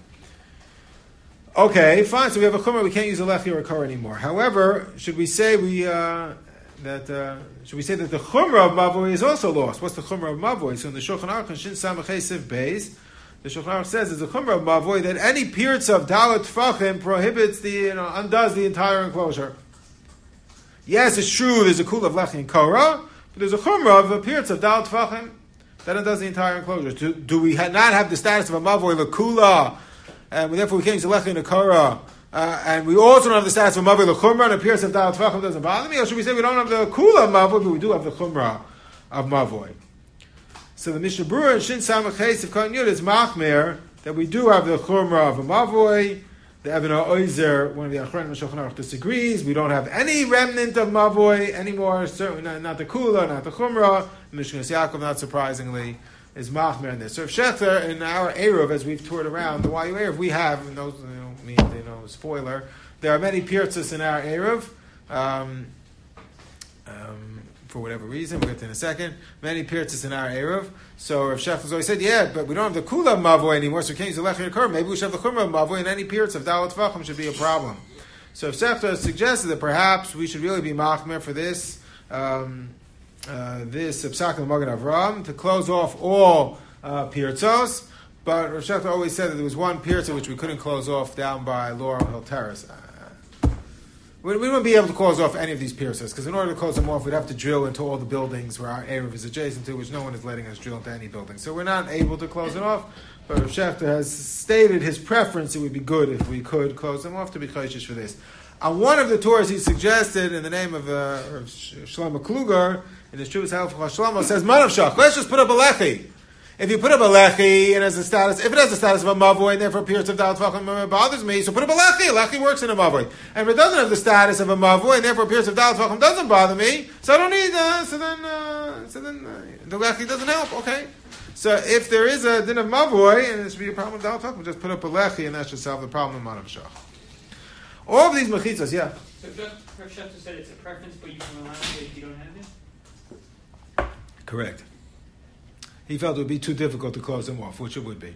Okay, fine. So we have a chumrah. We can't use a lechi or a kara anymore. However, should we say we uh, that uh, should we say that the chumrah of mavoi is also lost? What's the chumrah of mavoi? So in the Shulchan Aruch and Shin Samach Siv Beis, the Shulchan Aruch says is the chumrah of mavoi that any pirtz of dalat tfachim prohibits the you know undoes the entire enclosure. Yes, it's true. There's a kula of lechi and kara, but there's a chumrah of a pirtz of dalat tfachim that undoes the entire enclosure. Do, do we ha- not have the status of a mavoi lekula? And therefore we can't use a lechi and a kara, uh, and we also don't have the status of a mavoi l'chumrah, and a pierce of dalat tvachim doesn't bother me, or should we say we don't have the kula of mavoi, but we do have the chumrah of mavoi? So the Mishnah Berurah in Shin Samach Ches of Kohen Yud is machmer that we do have the chumrah of a mavoi. The Even HaOizer, one of the Achronim Shulchan Aruch, disagrees. We don't have any remnant of mavoi anymore. Certainly not, not the kula, not the chumrah. Mishnah Yaakov, not surprisingly, is machmer in this. So if Shechter, in our Eruv, as we've toured around the Y U Eruv, we have, and those, you know, me, you know, spoiler, there are many pirtzas in our Eruv, um, um, for whatever reason, we'll get to in a second, many pirtzas in our Eruv. So if Shechter's always said, yeah, but we don't have the kula of mavoi anymore, so we can't use the lechi or kara, maybe we should have the chumrah of mavoi, and any pirtz of dalat tvachim should be a problem. So if Shechter suggested that perhaps we should really be machmer for this, um, Uh, this Psak of the Magen Avram to close off all uh, pirtzos, but Rav Shechter always said that there was one pirza which we couldn't close off down by Laurel Hill Terrace. Uh, we, we wouldn't be able to close off any of these pirzos, because in order to close them off, we'd have to drill into all the buildings where our Eruv is adjacent to, which no one is letting us drill into any building. So we're not able to close it off, but Rav Shechter has stated his preference. It would be good if we could close them off to be chayshish for this. On one of the tours he suggested, in the name of uh, Shlomo Kluger, in his Shuvas Halachos Shlomo, says, Manavshach, let's just put up a lechi. If you put up a lechi, and has a status, if it has the status of a mavoi, and therefore periods of dalat tvachim bothers me, so put up a lechi. A lechi works in a mavoi. And if it doesn't have the status of a mavoi, and therefore periods of dalat tvachim doesn't bother me, so I don't need, uh, so then, uh, so then uh, the lechi doesn't help, okay? So if there is a din of mavoi, and it should be a problem with dalat tvachim, just put up a lechi, and that should solve the problem of Manavshach. All of these mechitzas, yeah. So Rav Shechter said it's a preference, but you can allow it if you don't have it? Correct. He felt it would be too difficult to close them off, which it would be.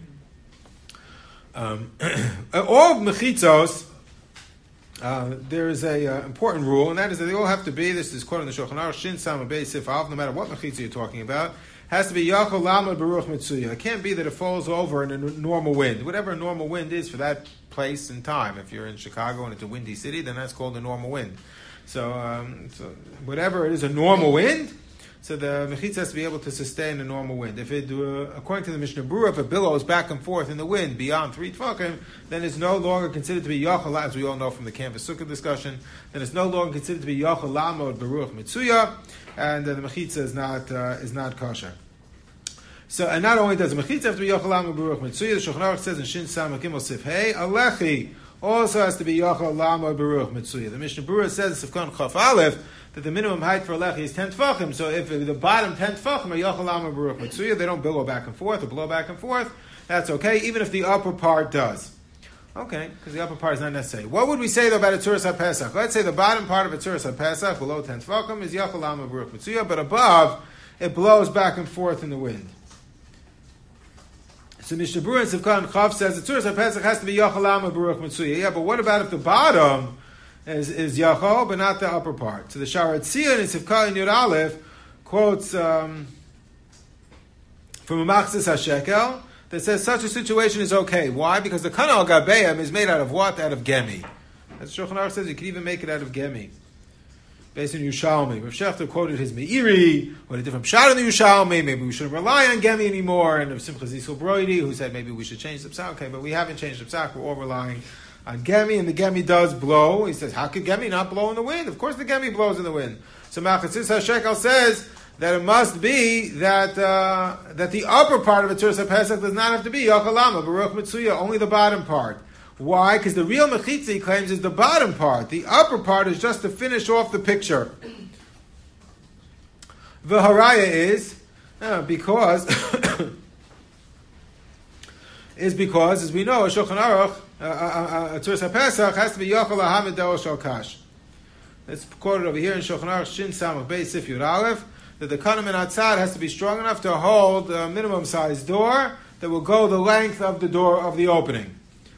Um, all mechitzos, uh, there is a uh, important rule, and that is that they all have to be, this is quoted in the Shulchan Aruch, Shin Sama Beis Sif Av, no matter what mechitza you're talking about, has to be Yachol Lamad Baruch Mitzuya. It can't be that it falls over in a normal wind. Whatever a normal wind is for that place and time. If you're in Chicago and it's a windy city, then that's called a normal wind. So, um, so whatever it is, a normal wind, so the mechitza has to be able to sustain a normal wind. If it, uh, according to the Mishnah Berurah, if it billows back and forth in the wind beyond three tefachim, then it's no longer considered to be yachol, as we all know from the canvas sukkah discussion. Then it's no longer considered to be yachol lamod baruch mitzuya, and uh, the mechitza is not uh, is not kosher. So, and not only does the mechitza have to be yachol lamod baruch mitzuya, the Shulchan Aruch says in Shin Sam Gimel Sif Hey, alechi also has to be yachol lamod baruch mitzuya. The Mishnah Berurah says in Sifkan Chaf Aleph that the minimum height for a lechi is ten tefachim. So if the bottom ten tefachim are yachol lamod baruch mitzuya, they don't billow back and forth or blow back and forth. That's okay, even if the upper part does. Okay, because the upper part is not necessary. What would we say though about a Tzuras HaPesach? Let's say the bottom part of a Tzuras HaPesach, below ten tefachim, is yachol lamod baruch mitzuya, but above it blows back and forth in the wind. So Mishnah Berurah in Sivkan Chav says the Tzuras HaPesach has to be yachol lamod baruch mitzuya. Yeah, but what about if the bottom is, is yachol, but not the upper part? So the Sharat Tzion in Sivkan Yud Aleph quotes um, from a Machzis HaShekel that says such a situation is okay. Why? Because the Kana al Gabeim is made out of what? Out of gemi. As Shulchan Aruch says, you can even make it out of gemi. Based on Yushalmi. Rav Shechter quoted his Meiri, or a different shot in the Yushalmi. Maybe we shouldn't rely on gemi anymore. And of Simcha Zisel Broidi, who said maybe we should change the psak. Okay, but we haven't changed the psak. We're all relying on gemi, and the gemi does blow. He says, how could gemi not blow in the wind? Of course the gemi blows in the wind. So Machzis HaShekel says that it must be that uh, that the upper part of a Tzuras HaPesach does not have to be Yachol Lamod Baruch Mitzuya, only the bottom part. Why? Because the real mechitza, he claims, is the bottom part. The upper part is just to finish off the picture. The haraya is uh, because is because, as we know, a Shulchan Aruch, a Tzuras HaPesach has to be Yochel Lahamed Del Shal Kash. It's quoted over here in Shulchan Aruch Shin Samach Beis Sif Yud Aleph that the kanim and atzad has to be strong enough to hold a minimum size door that will go the length of the door of the opening.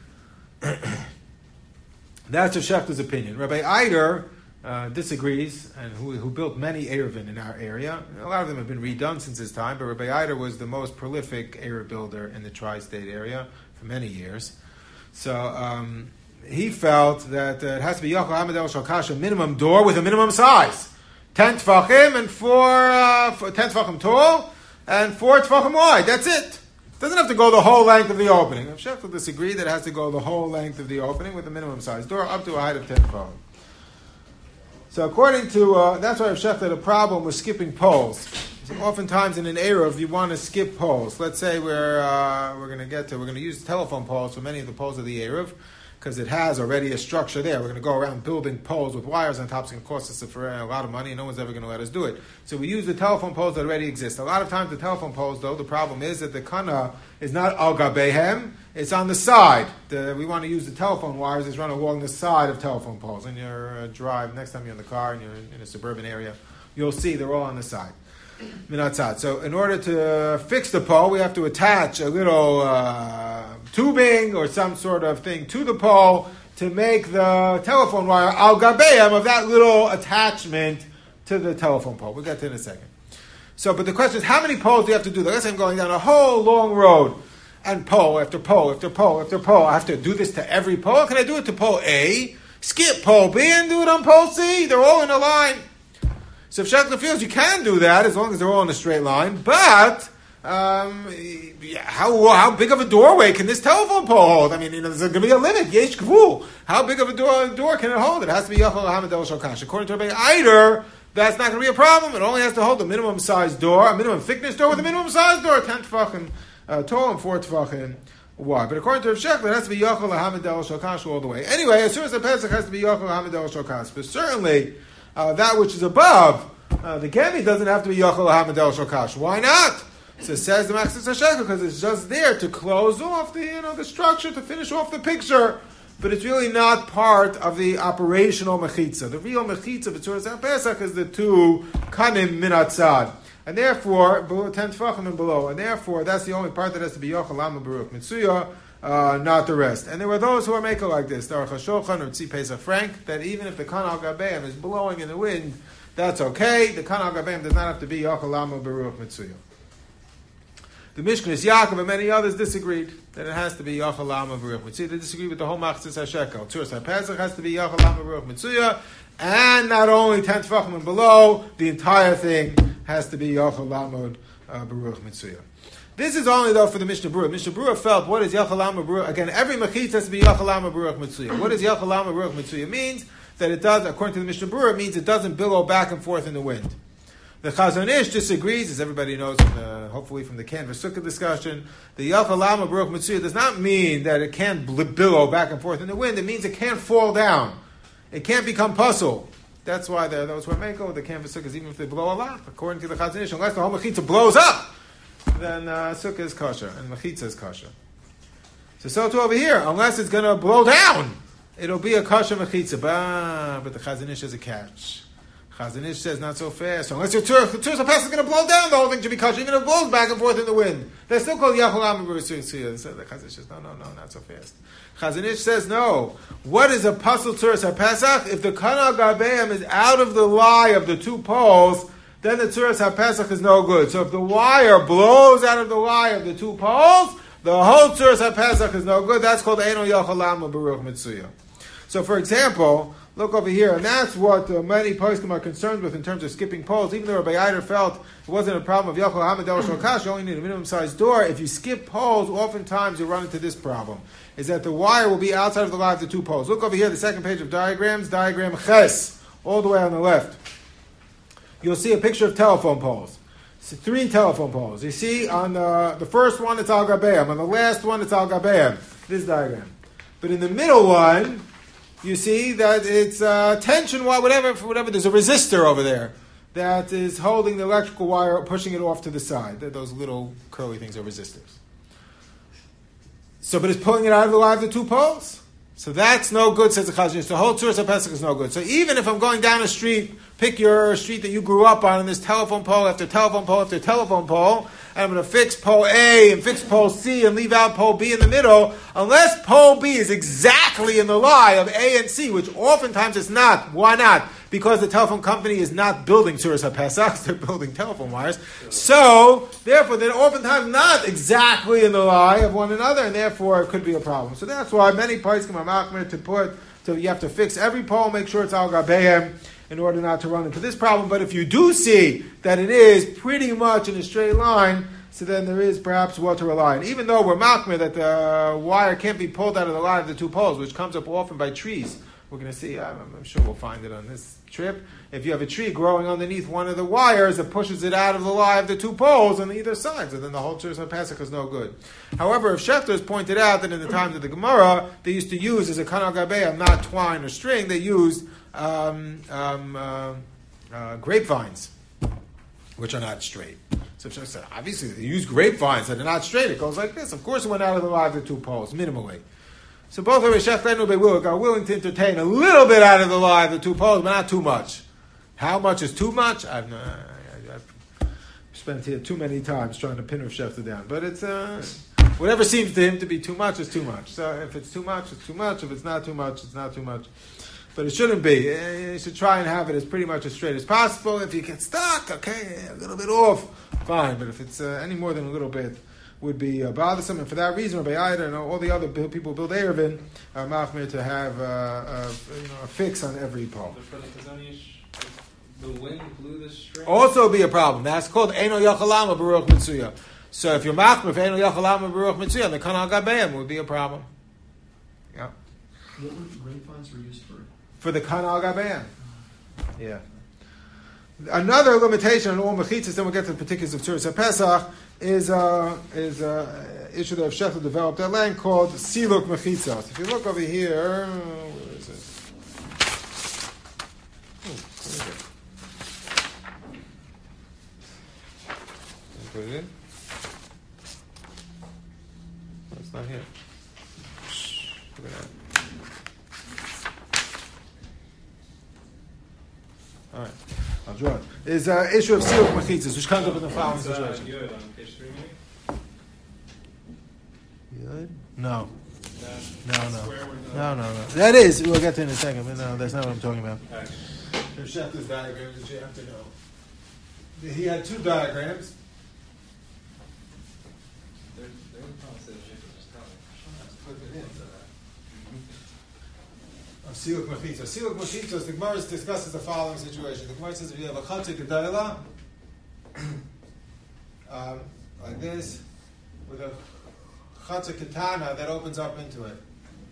That's Rav Shechter's opinion. Rabbi Eider uh, disagrees, and who, who built many Eruvin in our area. A lot of them have been redone since his time, but Rabbi Eider was the most prolific Eruv builder in the tri-state area for many years. So um, he felt that uh, it has to be Yochel Lahamed El Shal Kash, a minimum door with a minimum size. Ten tefachim and four, uh, four ten tefachim tall and four tefachim wide. That's it. It doesn't have to go the whole length of the opening. Rav Shechter disagreed that it has to go the whole length of the opening with a minimum size door up to a height of ten tefachim. So according to, uh, that's why Rav Shechter had a problem with skipping poles. Oftentimes in an Eruv you want to skip poles. Let's say we're uh, we're going to get to, we're going to use telephone poles for many of the poles of the Eruv, because it has already a structure there. We're going to go around building poles with wires on top. It's going to cost us a, a lot of money, and no one's ever going to let us do it. So we use the telephone poles that already exist. A lot of times the telephone poles, though, the problem is that the kana is not al gabehem, it's on the side. The, we want to use the telephone wires that run along the side of telephone poles. In your uh, drive, next time you're in the car and you're in, in a suburban area, you'll see they're all on the side. So in order to fix the pole, we have to attach a little uh, tubing or some sort of thing to the pole to make the telephone wire al gabeim of that little attachment to the telephone pole. We'll get to it in a second. So, but the question is, how many poles do you have to do? Let's say I'm going down a whole long road, and pole after pole after pole after pole. I have to do this to every pole? Can I do it to pole A, skip pole B, and do it on pole C? They're all in a line. So if Shechter feels you can do that as long as they're all in a straight line, but um, how how big of a doorway can this telephone pole hold? I mean, you know, there's going to be a limit. Yesh gvul. How big of a door, door can it hold? It has to be Yochel Lahamed El Shal Kash. According to Rabbi Eider, that's not going to be a problem. It only has to hold a minimum size door, a minimum thickness door with a minimum size door, ten tefachim uh, tall and four tefachim wide. But according to Rav Shechter, it has to be Yochel Lahamed El Shal Kash all the way. Anyway, as soon as the Pesach has to be Yochel Lahamed El Shal Kash, but certainly. Uh, that which is above, uh, the Gemi doesn't have to be Yochel Lahamed El Shal Kash. Why not? So says the Machzis HaShekel, because it's just there to close off the, you know, the structure, to finish off the picture. But it's really not part of the operational mechitza. The real mechitza of Tzuras HaPesach is the two kanim min atzad. And therefore, below ten tefachim and below. And therefore, that's the only part that has to be Yochel Lahamed Baruch Mitzuya. Uh, not the rest. And there were those who are making like this, the Aruch HaShulchan or Tzvi Pesach Frank, that even if the kan al gabeim is blowing in the wind, that's okay. The kan al gabeim does not have to be Yochel Lahamed Baruch Mitzuya. The Mishknis Yaakov and many others disagreed that it has to be Yochel Lahamed Baruch Mitzuya. They disagree with the whole Machzis HaShekel. Tzuras HaPesach has to be Yochel Lahamed Baruch Mitzuya, and not only ten tefachim and below, the entire thing has to be Yochel Lahamed uh, Baruch Mitzuya. This is only, though, for the Mishnah Berurah. Mishnah Berurah felt, what is Yochel Lahamed Baruch? Again, every mechitza has to be Yochel Lahamed Baruch Mitzuya. What is Yochel Lahamed Baruch Mitzuya? Means that it does, according to the Mishnah Berurah, it means it doesn't billow back and forth in the wind. The Chazon Ish disagrees, as everybody knows, from the, hopefully from the Canvas Sukkah discussion. The Yochel Lahamed Baruch Mitzuya does not mean that it can't billow back and forth in the wind. It means it can't fall down. It can't become puzzle. That's why there are those who are meko, the Canvas Sukkahs, even if they blow a lot, according to the Chazon Ish, unless the whole mechitza blows up, then uh, sukkah is kosher and mechitza is kosher. So so too over here, unless it's going to blow down, it'll be a kosher mechitza. But, but the Chazon Ish has a catch. Chazon Ish says not so fast. So unless your Tzuras HaPesach is going to blow down, the whole thing should be kosher, even if it blows back and forth in the wind. They're still called Yochel Lahamed Baruch Mitzuya. So the Chazon Ish says no, no, no, not so fast. Chazon Ish says no. What is a puzzle Tzuras HaPesach? If the kan al gabeim is out of the lie of the two poles, then the Tzuras HaPesach is no good. So if the wire blows out of the lie of the two poles, the whole Tzuras HaPesach is no good. That's called Eino Yochel Lahamed Baruch Mitzuya. So for example, look over here, and that's what uh, many poskim are concerned with in terms of skipping poles. Even though Rabbi Eider felt it wasn't a problem of Yochel Lahamed El Shal Kash, you only need a minimum sized door. If you skip poles, oftentimes you run into this problem, is that the wire will be outside of the line of the two poles. Look over here, the second page of diagrams, diagram Ches, all the way on the left. You'll see a picture of telephone poles. So three telephone poles. You see on the, the first one it's al gabeim. On the last one it's al gabeim. This diagram. But in the middle one, you see that it's uh, tension wire, whatever, whatever. There's a resistor over there that is holding the electrical wire, pushing it off to the side. They're those little curly things are resistors. So, but it's pulling it out of the line of the two poles. So that's no good, says the Chazon Ish. The whole Tzuras HaPesach is no good. So even if I'm going down a street, pick your street that you grew up on, and there's telephone pole after telephone pole after telephone pole, and I'm going to fix pole A and fix pole C and leave out pole B in the middle, unless pole B is exactly in the lie of A and C, which oftentimes it's not. Why not? Because the telephone company is not building Tzuras HaPesach, they're building telephone wires. So, therefore, they're oftentimes not exactly in the lie of one another, and therefore it could be a problem. So that's why many parties come out to put, so you have to fix every pole, make sure it's al gabeim, in order not to run into this problem. But if you do see that it is pretty much in a straight line, so then there is perhaps what to rely on. Even though we're makmir that the wire can't be pulled out of the line of the two poles, which comes up often by trees. We're going to see, I'm, I'm sure we'll find it on this trip. If you have a tree growing underneath one of the wires, it pushes it out of the line of the two poles on either side, so then the whole Tzuras HaPesach is no good. However, if Schechter has pointed out that in the times of the Gemara, they used to use as a kanal gabeim, not twine or string, they used um, um, uh, uh, grapevines, which are not straight. So Schechter said, obviously, they use grapevines that are not straight. It goes like this. Of course, it went out of the line of the two poles, minimally. So both of Shechter and Rebbe Wilk are willing to entertain a little bit out of the lie of the two poles, but not too much. How much is too much? I've, uh, I've spent here too many times trying to pin Rav Shechter down. But it's uh, whatever seems to him to be too much is too much. So if it's too much, it's too much. If it's not too much, it's not too much. But it shouldn't be. You should try and have it as pretty much as straight as possible. If you get stuck, okay, a little bit off, fine. But if it's uh, any more than a little bit, would be uh, bothersome, and for that reason, Rabbi Ida and all the other build, people who build Erevin are machmir to have uh, a, you know, a fix on every pole. But for the Chazon Ish, the wind blew the string. Also be a problem. That's called Eino Yachalama Baruch Mitzuya. So if you're machmir for Eino Yachalama Baruch Mitzuya, the Kanal Gabeim would be a problem. Yeah. What were grapevines were used for? For the Kanal Gabeim. Yeah. Another limitation on all mechitzas, then we'll get to the particulars of Tzuras HaPesach, is uh, is uh, issue that Shechter developed at land called Siluk Mechitzas. If you look over here, where is it? Oh, where is it? Put it in? No, it's not here. Shh, look at that. All right. I'll draw it. Is uh, issue of Siluk Mechitzas, which comes up in the following situation. Good on page three, maybe? Good? No. No, No, no. Square with the- No, no, no. That is, we'll get to it in a second, but no, that's not what I'm talking about. Alright. There's Schechter's diagrams that you have to know. He had two diagrams. There- there was probably said Jacob just tell me. Put it in. Of Siluk Mechitzas. Siluk Mechitzas, the Gemara discusses the following situation. The Gemara says if you have a Chatzik Gedayla, um, like this, with a Chatzik Katana that opens up into it.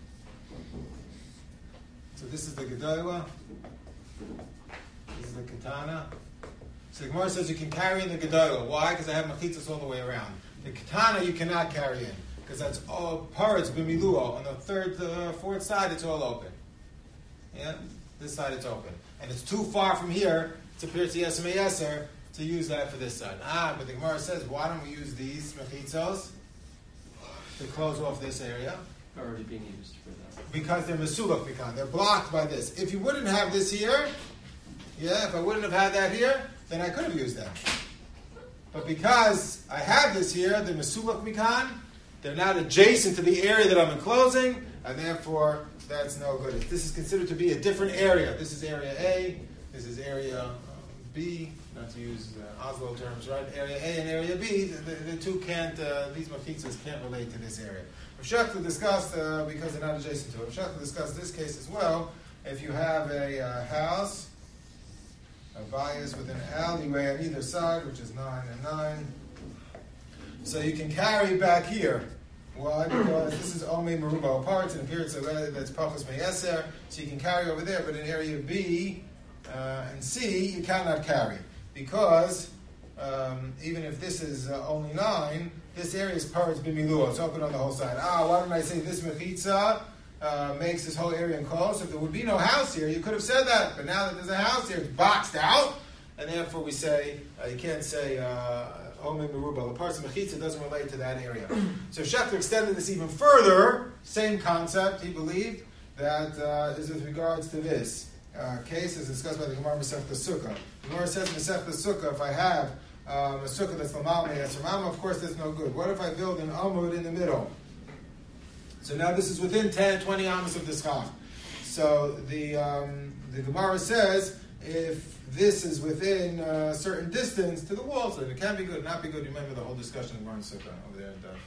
So this is the Gedayla. This is the Katana. So the Gemara says you can carry in the Gedayla. Why? Because I have Mechitzas all the way around. The Katana you cannot carry in, because that's all parrots b'miluo. On the third, uh, fourth side, it's all open. Yeah, this side it's open, and it's too far from here to Pirtei Yesem Yeser to use that for this side. Ah, but the Gemara says, why don't we use these mechitzos to close off this area? Already being used for that. Because they're mesulach mikan, they're blocked by this. If you wouldn't have this here, yeah, if I wouldn't have had that here, then I could have used that. But because I have this here, they're mesulach mikan, they're not adjacent to the area that I'm enclosing, and therefore that's no good. This is considered to be a different area. This is area A, this is area um, B, not to use uh, Oslo terms, right? Area A and area B, the, the two can't, uh, these mechitzas can't relate to this area. Rav Shechter discussed, uh, because they're not adjacent to it, Rav Shechter discussed this case as well. If you have a uh, house, a bias with an alleyway on either side, which is nine and nine, so you can carry back here. Why? Because this is Omei Meruba parts, and here it's a that's Pachas Meyeser, so you can carry over there, but in area B uh, and C, you cannot carry. Because um, even if this is uh, only nine, this area is parts b'miluah, it's open on the whole side. Ah, why don't I say this mechitza uh, makes this whole area enclosed. If there would be no house here, you could have said that. But now that there's a house here, it's boxed out, and therefore we say uh, you can't say Omer Meruba. The parts of Mechitza doesn't relate to that area. So Schechter extended this even further. Same concept. He believed that uh, is with regards to this uh, case, as discussed by the Gemara Masechta Sukkah. The Gemara says Masechta Sukkah, if I have um, a sukkah that's Lamal Me'etz Ramah, of course that's no good. What if I build an Amud in the middle? So now this is within ten, twenty amos of this chaf. So the um, the Gemara says if this is within a certain distance to the walls, then it can be good, not be good. You remember the whole discussion of Gemara Sukkah over there in the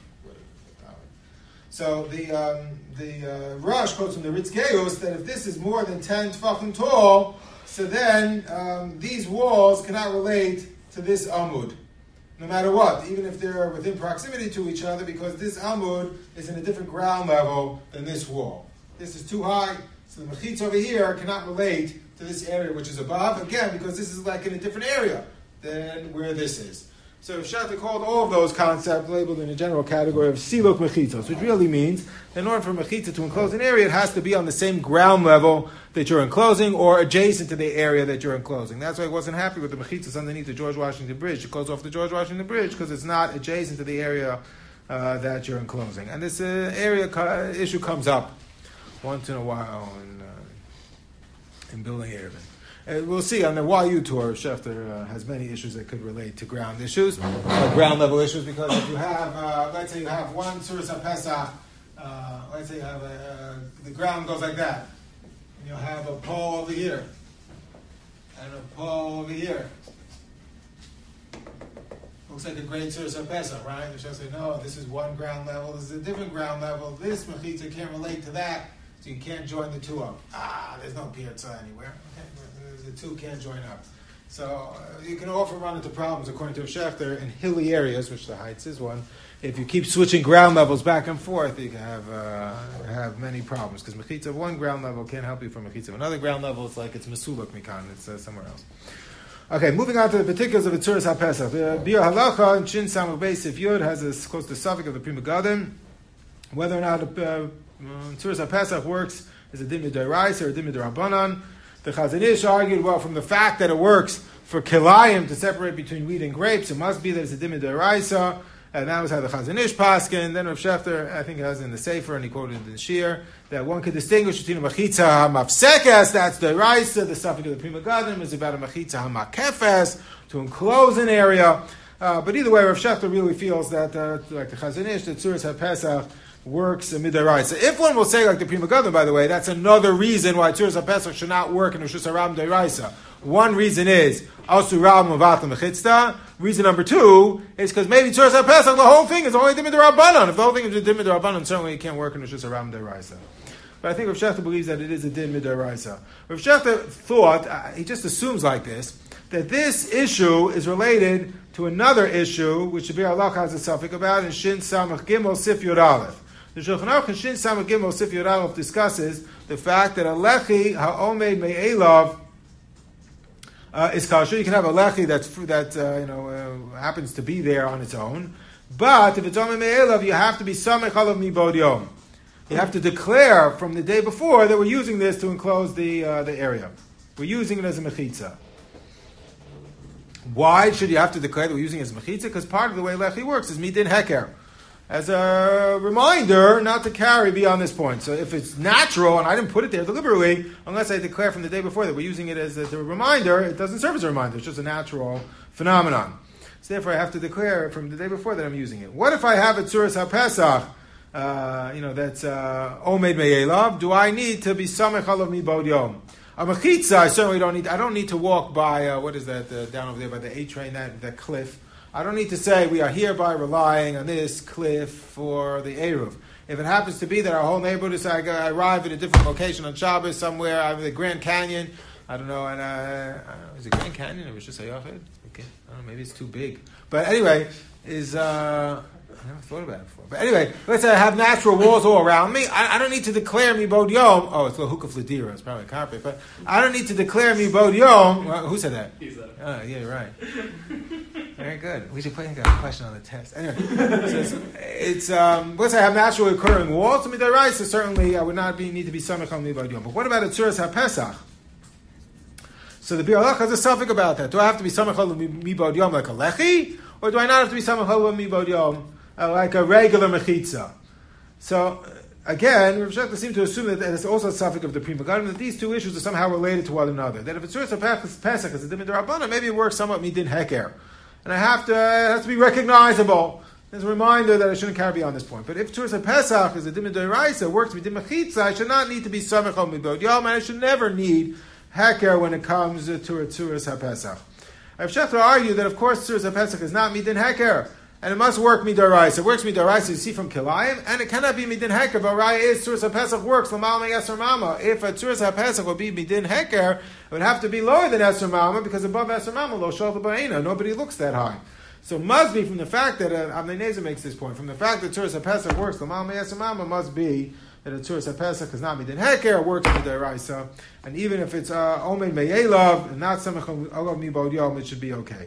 So the um, the uh, Rosh quotes from the Ritz Geus that if this is more than ten tefachim tall, so then um, these walls cannot relate to this Amud, no matter what, even if they're within proximity to each other, because this Amud is in a different ground level than this wall. This is too high, so the Mechitza over here cannot relate to this area which is above, again, because this is like in a different area than where this is. So if Schechter called all of those concepts labeled in a general category of siluk mechitzos, which really means that in order for mechitza to enclose an area, it has to be on the same ground level that you're enclosing or adjacent to the area that you're enclosing. That's why he wasn't happy with the mechitzos underneath the George Washington Bridge. It goes off the George Washington Bridge because it's not adjacent to the area uh, that you're enclosing. And this uh, area co- issue comes up once in a while in, uh, in building Erevin. Uh, we'll see on the Y U tour, Schechter uh, has many issues that could relate to ground issues, uh, ground level issues, because if you have, uh, let's say you have one Suras HaPesach, uh, let's say you have a, uh, the ground goes like that, and you'll have a pole over here, and a pole over here. Looks like a great Suras HaPesach, right? The Shach say, no, this is one ground level, this is a different ground level, this Mechitza can't relate to that, so you can't join the two up. Ah, there's no piazza anywhere. Okay. The two can't join up. So uh, you can often run into problems, according to Schechter, in hilly areas, which the Heights is one. If you keep switching ground levels back and forth, you can have uh, have many problems, because mechitza of one ground level can't help you from mechitza of another ground level. It's like it's mesulak mikan, it's uh, somewhere else. Okay, moving on to the particulars of the Tzuras HaPesach. The Bir Halacha in Shin Samach Beis Sif Yud has a close to suffix of the Pri Megadim. Whether or not the uh, Tzuras HaPesach works is a din mid'oraisa or a din mid'rabanan. The Chazon Ish argued, well, from the fact that it works for kilayim to separate between wheat and grapes, it must be that it's a dimid deraisa, and that was how the Chazon Ish paskin. Then Rav Schechter, I think it has in the Sefer, and he quoted it in the Shir, that one could distinguish between a machitza hamafsekes, that's the deraisa, the suffix of the Pri Megadim is about a machitza hamakefes, to enclose an area. Uh, but either way, Rav Schechter really feels that, uh, like the Chazon Ish, that Tzuras HaPesach works in midaraisa. If one will say like the Pri Megadim, by the way, that's another reason why Tzuras HaPesach should not work in Rosh Hashanah deraisa. One reason is Asu Rab Mavatam Mechitzta. Reason number two is because maybe Tzuras HaPesach, the whole thing is only Dimid Rabbanon. If the whole thing is Dimid Rabbanon, certainly it can't work in Rosh Hashanah deraisa. But I think Rav Schechter believes that it is a din midaraisa. Rav Schechter thought, uh, he just assumes like this, that this issue is related to another issue, which the Bir Halacha has a suffix about in Shin Samach Gimel Sif Yud Aleph. The Shulchan Aruch in Shin Samach Gimel Sif Yud Aleph discusses the fact that a lechi ha'omed me'elav uh, is kasher. You can have a lechi that's that uh, you know uh, happens to be there on its own, but if it's omed me'elav, you have to be samech alav mibod yom. You have to declare from the day before that we're using this to enclose the uh, the area. We're using it as a mechitza. Why should you have to declare that we're using it as a mechitza? Because part of the way lechi works is midin heker. As a reminder not to carry beyond this point. So if it's natural, and I didn't put it there deliberately, unless I declare from the day before that we're using it as a, as a reminder, it doesn't serve as a reminder. It's just a natural phenomenon. So therefore I have to declare from the day before that I'm using it. What if I have a Tzuras HaPesach, uh, you know, that's uh, Omed Me'elav? Do I need to be Samech Alav Mibod Yom? A Mechitza, I certainly don't need, I don't need to walk by, uh, what is that, uh, down over there by the A train, that, that cliff. I don't need to say we are hereby relying on this cliff for the Eruv. If it happens to be that our whole neighborhood is, I arrive at a different location on Shabbos somewhere, I'm in the Grand Canyon, I don't know, and uh, I don't know, is it Grand Canyon or Rosh Hashanah? Okay, I don't know, maybe it's too big. But anyway, is uh, I never thought about it before. But anyway, let's say I have natural walls all around me. I, I don't need to declare me bod yom. Oh, it's a hookah fladira. It's probably a carpet, but I don't need to declare me bod yom. Well, who said that? He said it. Oh, yeah, right. Very good. We should put in a question on the test. Anyway, so it's, it's um, once I have naturally occurring walls, I mean, they're right, so certainly I would not be, need to be samech on mibod yom. But what about a tzuras ha-pesach? So the Biur Halacha has a suffix about that. Do I have to be samech on mibod yom like a lechi, or do I not have to be samech on mibod yom uh, like a regular mechitza? So again, Rav Shechter seems to assume that it's also a suffix of the Pri Megadim, that these two issues are somehow related to one another. That if it's tzuras ha-pesach as a dimin d'Rabbanan, maybe it works somewhat midin heker. And I have to, uh, it has to be recognizable. There's a reminder that I shouldn't carry beyond this point. But if Tzuras HaPesach is a Dimin D'Oraisa, works with Dimin Mechitza, I should not need to be Samech on Mibod Yom, and I should never need Heker when it comes to a Tzuras HaPesach. Rav Shechter argued that, of course, Tzuras HaPesach is not Midin Heker, and it must work Midoraisa. It works Midoraisa, you see from Kilayim, and it cannot be Midin Heker. But Raya is Tzuras HaPesach works, Lamal Me'Yasser Mama. If a Tzuras HaPesach would be Midin Heker, it would have to be lower than Esser Mama, because above Esser Mama, Lo Shol Ba'ina, nobody looks that high. So it must be from the fact that, uh, Avnei Nezer makes this point, from the fact that Tzuras HaPesach works, Lamal Me'Yasser Mama must be that a Tzuras HaPesach is not Midin Heker, works Midoraisa, and even if it's uh, Omen Me'elav, and not Samech Olav Mibod Yom, it should be okay.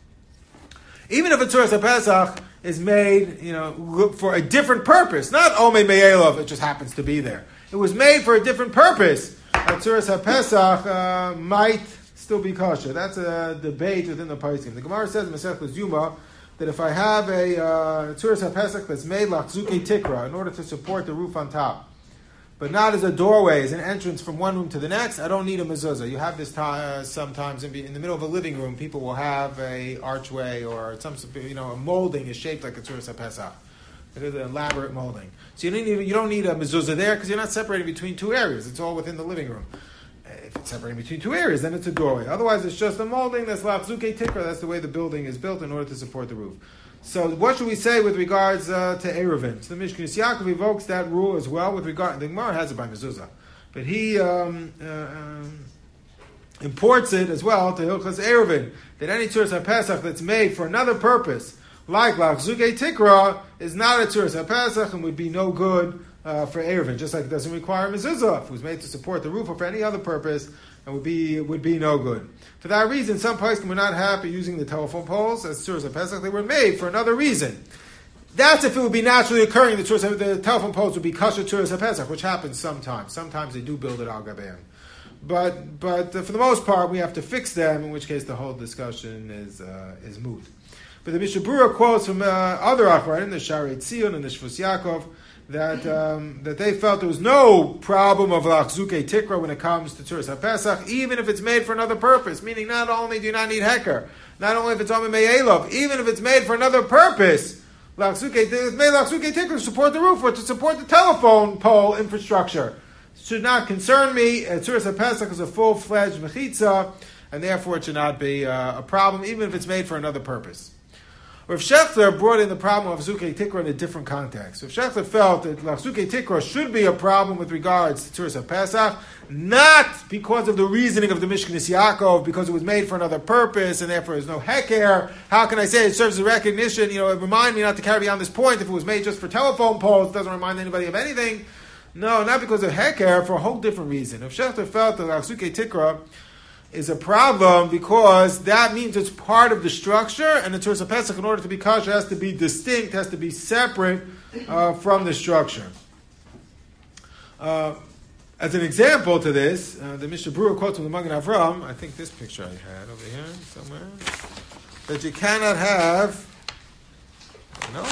Even if a Tzuras HaPesach is made, you know, for a different purpose, not Omei Me'elav, it just happens to be there. It was made for a different purpose. A Tzuras HaPesach uh, might still be kosher. That's a debate within the Poskim. The Gemara says in Masechtas Yuma that if I have a uh, Tzuras HaPesach that's made lachzuke tikra in order to support the roof on top, but not as a doorway, as an entrance from one room to the next, I don't need a mezuzah. You have this t- uh, sometimes in, in the middle of a living room, people will have a archway or some, you know, a molding is shaped like a Tzuras HaPesach. It is an elaborate molding. So you don't need, you don't need a mezuzah there because you're not separating between two areas. It's all within the living room. If it's separating between two areas, then it's a doorway. Otherwise, it's just a molding that's lachzuke tikra. That's the way the building is built in order to support the roof. So what should we say with regards uh, to Eruvin? So the Mishknis Yaakov evokes that rule as well with regard. The Gemara has it by mezuzah, but he um, uh, um, imports it as well to Hilchas Eruvin, that any Tzuras HaPesach that's made for another purpose, like lachzuke tikra, is not a Tzuras HaPesach and would be no good uh, for Eruvin, just like it doesn't require mezuzah. If it was made to support the roof or for any other purpose, it would be it would be no good. For that reason, some poskim were not happy using the telephone poles as Tzuras HaPesach. They were made for another reason. That's if it would be naturally occurring. The, tzuras, the telephone poles would be kosher Tzuras HaPesach, which happens sometimes. Sometimes they do build it al gabeim. But but uh, for the most part, we have to fix them. In which case, the whole discussion is uh, is moot. But the Mishnah Berurah quotes from uh, other Achronim, the Sharei Tzion and the Shvus Yaakov, that um, that they felt there was no problem of lachzuke tikra when it comes to Tzuras HaPesach, even if it's made for another purpose. Meaning, not only do you not need heker, not only if it's Omen Me'elav, even if it's made for another purpose, lachzuke it's made lachzuke tikra to support the roof or to support the telephone pole infrastructure. It should not concern me. Uh, Tzuras HaPesach is a full-fledged mechitza, and therefore it should not be uh, a problem, even if it's made for another purpose. Rav Shechter brought in the problem of Zuke Tikra in a different context. Rav Shechter felt that Zuke Tikra should be a problem with regards to Tzuras HaPesach, not because of the reasoning of the Mishknis Yaakov, because it was made for another purpose, and therefore there's no heker. How can I say it serves as recognition? You know, it remind me not to carry beyond this point. If it was made just for telephone poles, it doesn't remind anybody of anything. No, not because of heker, for a whole different reason. Rav Shechter felt that Zuke Tikra is a problem because that means it's part of the structure, and the Tzuras HaPesach, in order to be kosher, has to be distinct, has to be separate uh, from the structure. Uh, as an example to this, uh, the Mishnah Berurah quotes from the Magen Avram, I think this picture I had over here somewhere, that you cannot have, no,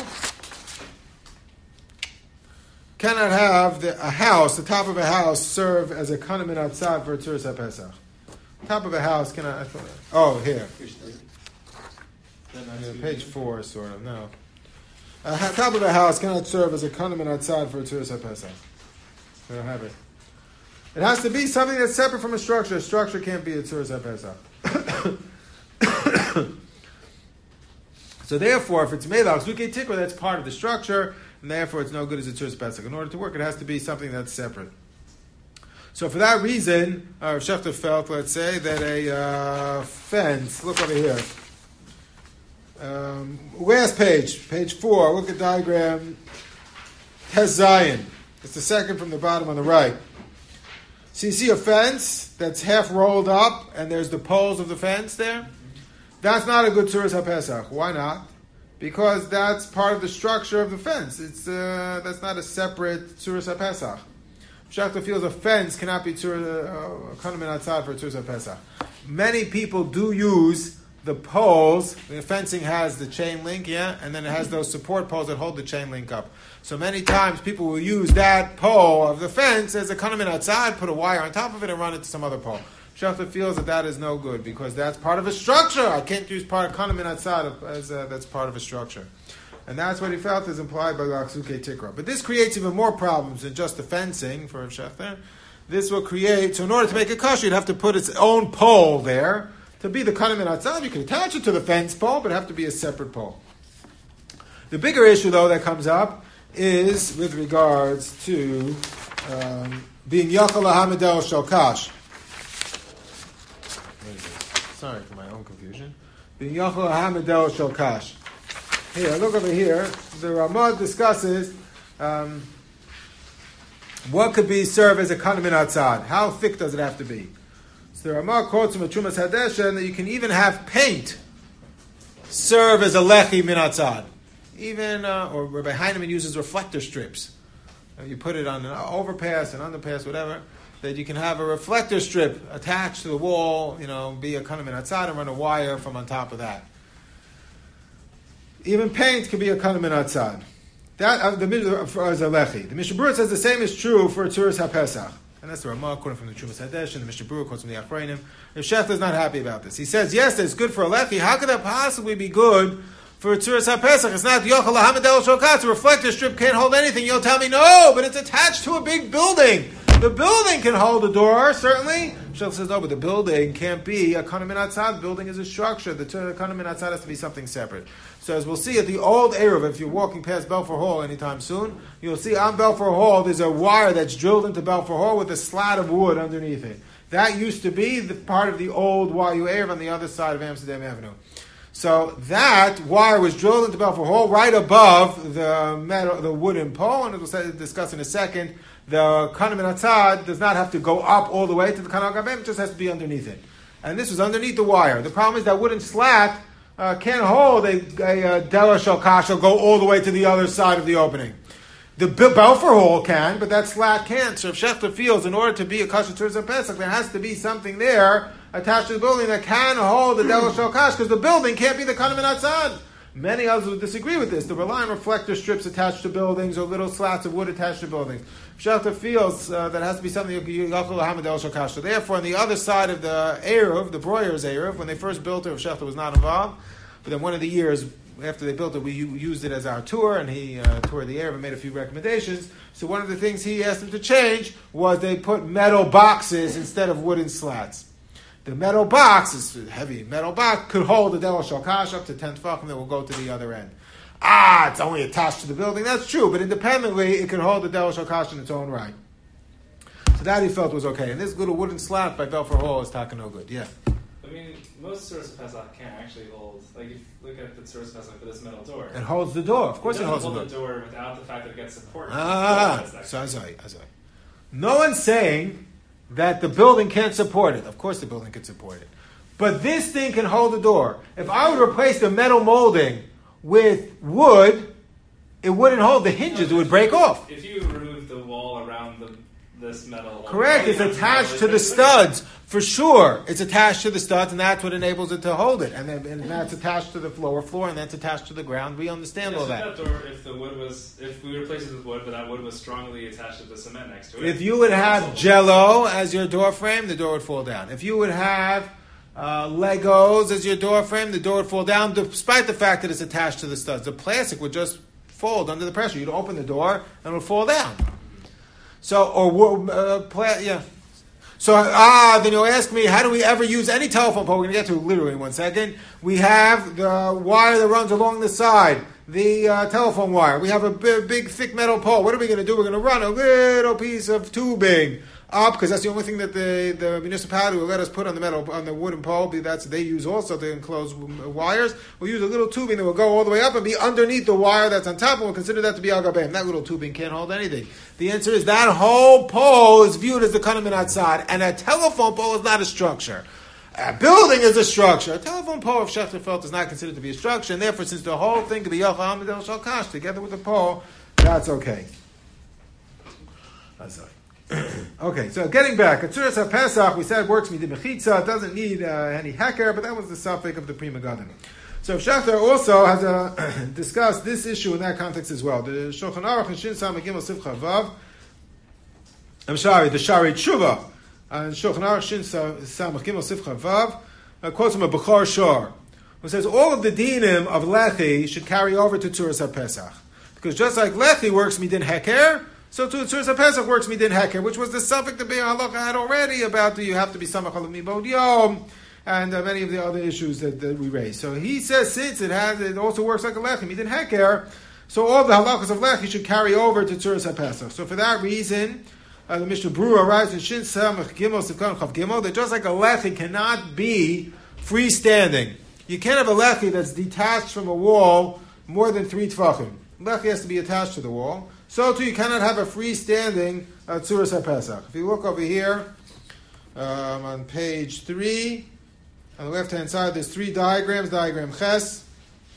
cannot have the, a house, the top of a house, serve as a konamin outside for a Tzuras HaPesach. Top of a house, can I, I thought, oh, here. Yeah, page four, sort of, no. Uh, top of a house cannot serve as a condiment outside for a Tzuras HaPesach. I don't have it. It has to be something that's separate from a structure. A structure can't be a Tzuras HaPesach. So therefore, if it's made out of Zuke Tikra, that's part of the structure, and therefore it's no good as a Tzuras HaPesach. In order to work, it has to be something that's separate. So for that reason, uh, Shechter felt, let's say, that a uh, fence, look over here, um, last page, page four, look at diagram Tes Zayin. It's the second from the bottom on the right. So you see a fence that's half rolled up, and there's the poles of the fence there. That's not a good Tzuras HaPesach. Why not? Because that's part of the structure of the fence. It's uh, that's not a separate Tzuras HaPesach. Shachta feels a fence cannot be Tzuras Kana Min Hatzad for Tzuras HaPesach. Many people do use the poles. The fencing has the chain link, yeah, and then it has those support poles that hold the chain link up. So many times people will use that pole of the fence as a Kana Min Hatzad, put a wire on top of it, and run it to some other pole. Shachta feels that that is no good because that's part of a structure. I can't use part of Kana Min Hatzad as uh, that's part of a structure. And that's what he felt is implied by Laksuke Tikra. But this creates even more problems than just the fencing for Shachta. This will create, so in order to make a kosher, you'd have to put its own pole there. To be the Kana Min Hatzad, you can attach it to the fence pole, but it'd have to be a separate pole. The bigger issue, though, that comes up is with regards to um, being Yachal HaMedel Shalkash. Sorry for my own confusion. Being Yachal HaMedel Shalkash. Here, look over here. The Ramah discusses um, what could be served as a Kana Min Hatzad. How thick does it have to be? So the Ramah quotes from a Trumas Hadeshen that you can even have paint serve as a Lechi Min Hatzad. Even, uh, or Rabbi Heinemann uses reflector strips. Uh, you put it on an overpass, an underpass, whatever, that you can have a reflector strip attached to the wall, you know, be a Kana Min Hatzad and run a wire from on top of that. Even paint can be a Kana Min Hatzad. That uh, the for as a lechi. The Mishnah Berurah says the same is true for Tzuras HaPesach, and that's the Ramah quoting from the Trumas Hadesh, and the Mishnah Berurah quotes from the Achronim. If Shechta is not happy about this, he says, "Yes, it's good for a lechi. How could that possibly be good for Tzuras HaPesach? It's not Yochel HaMedel Shokat. A reflector strip can't hold anything. You'll tell me no, but it's attached to a big building. The building can hold a door, certainly." Shechta says, "No, but the building can't be a Kana Min Hatzad. The building is a structure. The Kana Min Hatzad has to be something separate." So as we'll see at the old Erev, if you're walking past Belfour Hall anytime soon, you'll see on Belfour Hall there's a wire that's drilled into Belfour Hall with a slat of wood underneath it. That used to be the part of the old Y U Erev on the other side of Amsterdam Avenue. So that wire was drilled into Belfour Hall right above the metal, the wooden pole, and as we'll discuss in a second, the Kana Min Hatzad does not have to go up all the way to the Kana Gabem, it just has to be underneath it. And this was underneath the wire. The problem is that wooden slat Uh, can't hold a, a, a Dela Shalkash will go all the way to the other side of the opening. The Belfour Hall can, but that slat can't. So if Shechta feels in order to be a Kasher Tzuras HaPesach, there has to be something there attached to the building that can hold the Dela Shalkash, because the building can't be the Kana Min Hatzad. Many others would disagree with this. The rely on reflector strips attached to buildings or little slats of wood attached to buildings. Shechta feels uh, that it has to be something Yachal HaMedel Shalkash. So therefore, on the other side of the Erev, the Breuer's Erev, when they first built it, Shechta was not involved. But then one of the years after they built it, we u- used it as our tour, and he uh, toured the Erev and made a few recommendations. So one of the things he asked them to change was they put metal boxes instead of wooden slats. The metal box is a heavy metal box, could hold the Dela Shalkash up to ten tefachim, that will go to the other end. Ah, it's only attached to the building. That's true, but independently, it can hold the Dela Shalkash in its own right. So that he felt was okay. And this little wooden slat by Belfour Hall is talking no good. Yeah. I mean, most Tzuras HaPesach can't actually hold. Like, if you look at the Tzuras HaPesach for this metal door, It holds the door. Of course, it, it holds hold the door. the door without the fact that it gets support. Ah, so I'm sorry, I'm sorry. No one's saying that the building can't support it. Of course, the building can support it. But this thing can hold the door. If I would replace the metal molding with wood, it wouldn't hold the hinges. It would break off. If you remove the wall around the, this metal, Correct. It's attached to the studs. For sure. It's attached to the studs, and that's what enables it to hold it. And then and that's attached to the lower floor, and that's attached to the ground. We understand Yeah, all so that. that door, if the wood was, if we replaced it with wood, but that wood was strongly attached to the cement next to it. If you would have Jello as your door frame, the door would fall down. If you would have uh, Legos as your door frame, the door would fall down, despite the fact that it's attached to the studs. The plastic would just fold under the pressure. You'd open the door, and it would fall down. So, or uh, pla- yeah. So, ah, then you'll ask me, how do we ever use any telephone pole? We're going to get to it literally in one second. We have the wire that runs along the side, the uh, telephone wire. We have a big, big, thick metal pole. What are we going to do? We're going to run a little piece of tubing up, because that's the only thing that the, the municipality will let us put on the metal, on the wooden pole. That's they use also to enclose wires. We'll use a little tubing that will go all the way up and be underneath the wire that's on top, and we'll consider that to be al gabem. That little tubing can't hold anything. The answer is that whole pole is viewed as the Kana Min Hatzad, and a telephone pole is not a structure. A building is a structure. A telephone pole of Shechter felt is not considered to be a structure, and therefore, since the whole thing could be Yochel Hamid El Shalkash together with the pole, that's okay. That's okay. Okay, so getting back, Atzuras HaPesach, we said works midin mechitza, it doesn't need uh, any heker, but that was the suffix of the Pri Megadim. So Shechter also has uh, discussed this issue in that context as well. The Shulchan Aruch and Shin Sam Gimel Sivcha Vav, I'm sorry, the Shari Tshuva, and Shulchan Aruch Shin Sam Gimel Sivcha Vav, uh, quotes from a Bechor Shor, who says all of the dinim of Lechi should carry over to Tzuras HaPesach. Because just like Lechi works midin heker, so too Tzuras HaPesach works midin heker, which was the suffix the Be'er Halacha had already about do you have to be samach alav mibod yom, and uh, many of the other issues that, that we raised. So he says since it has, it also works like a Lechi midin heker, so all the halachas of Lechi should carry over to Tzuras HaPesach. So for that reason, uh, the Mishnah Berurah writes in Shin Samach Gimel Sivkan Chav Gimel that just like a Lechi cannot be freestanding, you can't have a Lechi that's detached from a wall more than three tefachim. Lechi has to be attached to the wall. So too, you cannot have a freestanding uh, Tzuras HaPesach. If you look over here um, on page three, on the left-hand side, there's three diagrams. Diagram Ches.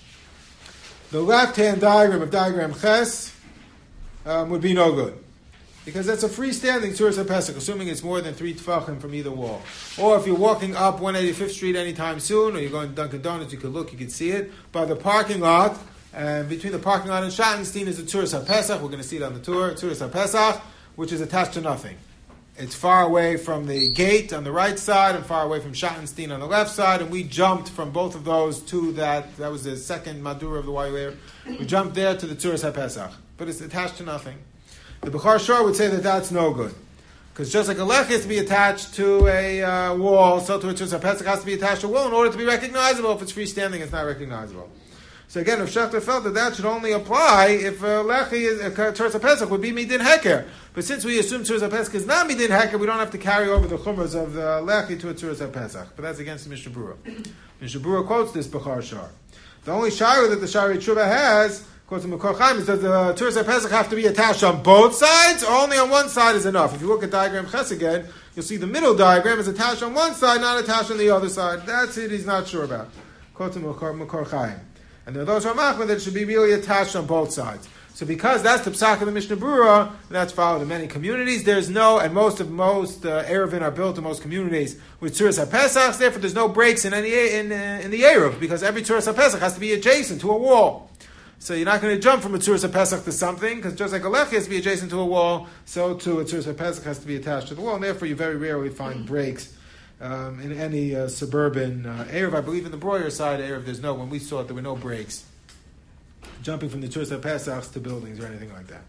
The left-hand diagram of diagram Ches um, would be no good, because that's a freestanding Tzuras HaPesach, assuming it's more than three tefachim from either wall. Or if you're walking up one hundred eighty-fifth Street anytime soon, or you're going to Dunkin' Donuts, you could look, you could see it. By the parking lot, and between the parking lot and Schottenstein is the Tzuras HaPesach. We're going to see it on the tour. Tzuras HaPesach, which is attached to nothing. It's far away from the gate on the right side and far away from Schottenstein on the left side. And we jumped from both of those to that. That was the second Madura of the Wire. We jumped there to the Tzuras HaPesach. But it's attached to nothing. The Bechor Shor would say that that's no good. Because just like a lech has to be attached to a uh, wall, so to a Tzuras HaPesach has to be attached to a wall in order to be recognizable. If it's freestanding, it's not recognizable. So again, if Shechter felt that that should only apply if uh, Lechi is uh, Tzuras HaPesach would be midin heker, but since we assume Tzuras HaPesach is not midin heker, we don't have to carry over the chumras of the Lechi to a Tzuras HaPesach. But that's against the Mishnah Berurah. Mishnah Berurah quotes this Bechor Shor. The only shayla that the Shari Tshuva has, quotes the Mekor Chaim, is that the Tzuras HaPesach have to be attached on both sides, or only on one side is enough. If you look at diagram Ches again, you'll see the middle diagram is attached on one side, not attached on the other side. That's it. He's not sure about. Quotes the Mekor Chaim. And there are those who are machmir that it should be really attached on both sides. So because that's the psak of the Mishnah Berurah, and that's followed in many communities, there's no, and most of most uh, Erevin are built in most communities with Tzuras HaPesach, therefore there's no breaks in any in, uh, in the Erev, because every Tzuras HaPesach has to be adjacent to a wall. So you're not going to jump from a Tzuras HaPesach to something, because just like a Lechi has to be adjacent to a wall, so too a Tzuras HaPesach has to be attached to the wall, and therefore you very rarely find breaks Um, in any uh, suburban uh, Erev. I believe in the Breuer side Erev, there's no, when we saw it, there were no breaks. Jumping from the Tzuras HaPesach to buildings or anything like that.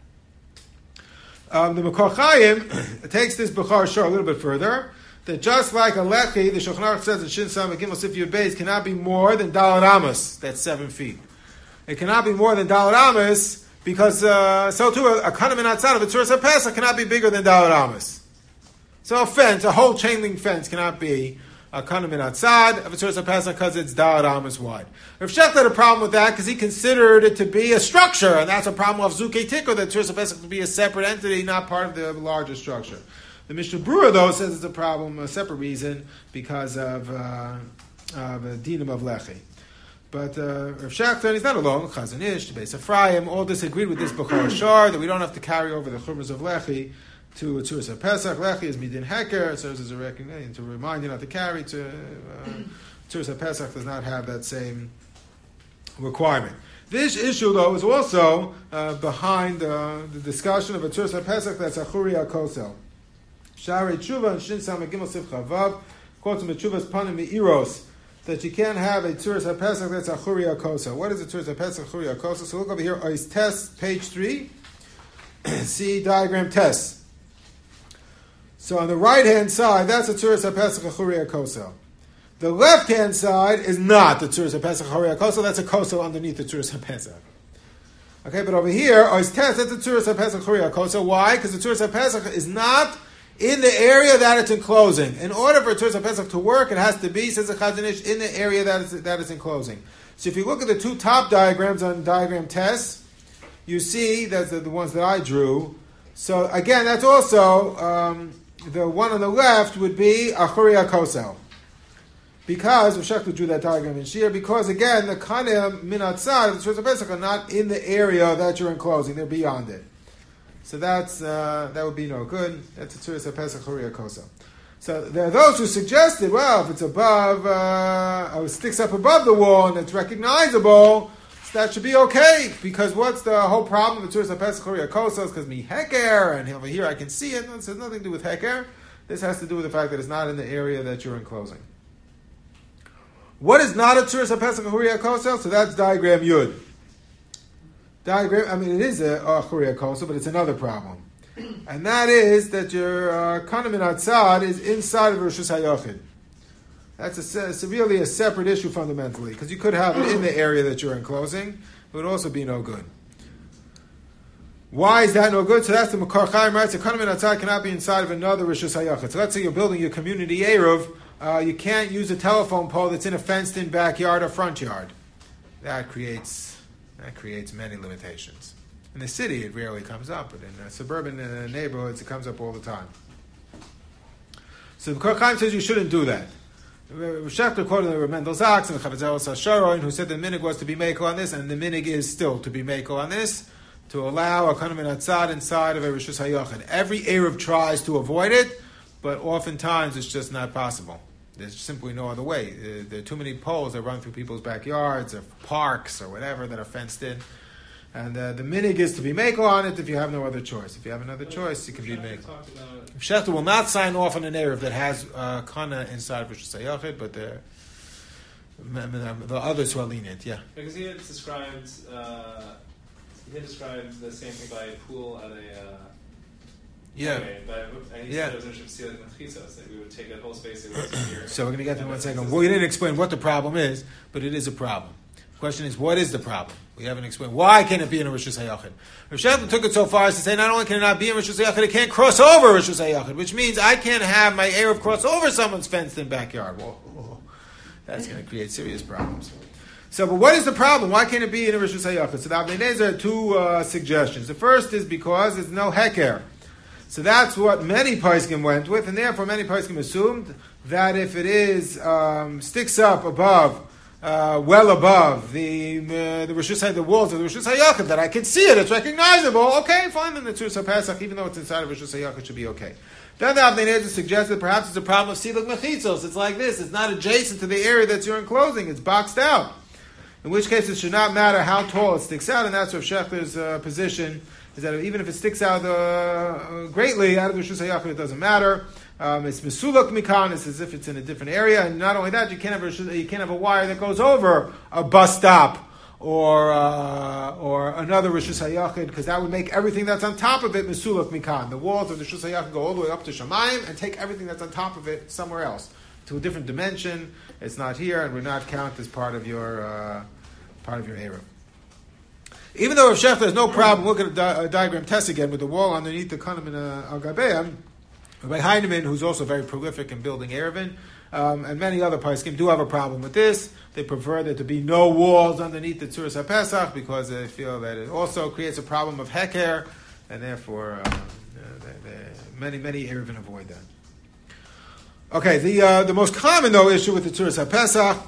Um, the Mekor Chaim takes this Bechor Shor a little bit further, that just like a Lechi, the Shulchan Aruch says that Shin Sam Gimel Sif Yud Beis cannot be more than Dalet Amos, that's seven feet. It cannot be more than Dalet Amos, because uh, so too a, a Kanim outside of a Tzuras HaPesach cannot be bigger than Dalet Amos. So a fence, a whole chain link fence cannot be a kanim min atzad of a Tzuras HaPesach because it's Dalet Amos wide. Rav Shechter had a problem with that because he considered it to be a structure, and that's a problem of Zukei Tikko, that Tzuras HaPesach to be a separate entity, not part of the larger structure. The Mishnah Berurah, though, says it's a problem, a separate reason, because of, uh, of a dinam of Lechi. But uh, Rav Shechter, and he's not alone, Chazon Ish, the Beis Ephraim, all disagreed with this Bechor Shor, that we don't have to carry over the chumras of Lechi to a Tzuras HaPesach. Lechi is midin heker, it serves as a recognition to remind you not to carry. To uh, Tzuras HaPesach does not have that same requirement. This issue, though, is also uh, behind uh, the discussion of a Tzuras HaPesach that's Achuri HaKosel. Shari Tshuva and Shin Sam Gimel Sif Chavav quotes from Tshuva's Panim Me'iros that you can't have a Tzuras HaPesach that's Achuri HaKosel. What is a Tzuras HaPesach Achuri HaKosel? So look over here, Ois Test, page three. See diagram test. So on the right-hand side, that's a Tzuras HaPesach Achuri HaKosel. The left-hand side is not the Tzuras HaPesach Achuri HaKosel, that's a kosel underneath the Tzuras HaPesach. Okay, but over here, Ois Test, that's the Tzuras HaPesach Achuri HaKosel. Why? Because the Tzuras HaPesach is not in the area that it's enclosing. In order for a Tzuras HaPesach to work, it has to be, says the Chazon Ish, in the area that is, that is enclosing. So if you look at the two top diagrams on diagram test, you see that's the, the ones that I drew. So again, that's also um, the one on the left would be Achuri HaKosel. Because Rav Shechter drew that diagram in Shir, because again, the kanim min atzad of the Tzuras HaPesach are not in the area that you're enclosing; they're beyond it. So that's uh, that would be no good. That's a Tzuras HaPesach Huriyah Kosa. So there are those who suggested, well, if it's above, uh, or sticks up above the wall and it's recognizable, so that should be okay. Because what's the whole problem with Tzuras HaPesach Huriyah Kosa? Is because me heker, and over here I can see it. No, it has nothing to do with heker. This has to do with the fact that it's not in the area that you're enclosing. What is not a Tzuras HaPesach Huriyah Kosa? So that's diagram Yud. Diagram, I mean, it is a, a Huriyah Kosa, but it's another problem. And that is that your uh, Kanim min Atzad is inside of Rishus HaYachid. That's a, se- severely a separate issue fundamentally, because you could have it in the area that you're enclosing. It would also be no good. Why is that no good? So that's the Makar Chaim writes, a Kanim min Atzad cannot be inside of another Rishus HaYachid. So let's say you're building your community Eruv. Uh, you can't use a telephone pole that's in a fenced-in backyard or front yard. That creates that creates many limitations. In the city, it rarely comes up, but in uh, suburban uh, neighborhoods, it comes up all the time. So the Kor Chaim says you shouldn't do that. Rav Shechter quoted Rav Mendel Zaks and Chavetzel Sasharoin, who said the minig was to be mekel on this, and the minig is still to be mekel on this, to allow a kanim min atzad inside of a Rishus HaYachid. Every Eruv tries to avoid it, but oftentimes it's just not possible. There's simply no other way. Uh, there are too many poles that run through people's backyards or parks or whatever that are fenced in. And uh, the minig is to be mekel on it if you have no other choice. If you have another choice, you can be mekel. Shechter will not sign off on an Eruv that has uh, kana inside of Rishus HaYachid, but the, the others who are lenient, yeah. Because he had described, uh, he had described the same thing by a pool at a... Uh, Yeah. Okay, but and he Yeah. said it was interesting to see like mechitzos, that we would take that whole space that was here. So we're going to get to it in one second. Well, we didn't explain what the problem is, but it is a problem. The question is, what is the problem? We haven't explained. Why can't it be in a Rishus HaYachid? Rav Shechter took it so far as to say, not only can it not be in Rishus HaYachid, it can't cross over Rishus HaYachid, which means I can't have my Eruv cross over someone's fenced-in backyard. Whoa, whoa. That's going to create serious problems. So, but what is the problem? Why can't it be in a Rishus HaYachid? So the Avnei Nezer have two uh, suggestions. The first is because there's no heker. So that's what many Paiskim went with, and therefore many Paiskim assumed that if it is um, sticks up above, uh, well above the uh, the Rishus the walls of the Rishus HaYachid, that I can see it, it's recognizable. Okay, fine, then the Tzuras HaPesach, even though it's inside of Rishus HaYachid, should be okay. Then the Avnei Nezer suggested perhaps it's a problem of siluk mechitzos. It's like this: it's not adjacent to the area that you're enclosing; it's boxed out. In which case, it should not matter how tall it sticks out, and that's Rav Shechter's uh, position. Is that even if it sticks out uh, greatly out of the Rishus HaYachid, it doesn't matter. Um, it's mesulak mikan. It's as if it's in a different area, and not only that, you can't have a, you can't have a wire that goes over a bus stop or uh, or another Rishus HaYachid, because that would make everything that's on top of it mesulak mikan. The walls of the Rishus HaYachid go all the way up to Shamayim and take everything that's on top of it somewhere else to a different dimension. It's not here, and would not count as part of your uh, part of your Eruv. Even though Rav Shechter has no problem, look at a, di- a diagram test again with the wall underneath the Kanim in Al Gabeim. Rabbi Heinemann, who's also very prolific in building Erevin, um, and many other Paiskim do have a problem with this. They prefer there to be no walls underneath the Tzuras HaPesach because they feel that it also creates a problem of heker, and therefore uh, they, they, many, many Erevin avoid that. Okay, the uh, the most common, though, issue with the Tzuras HaPesach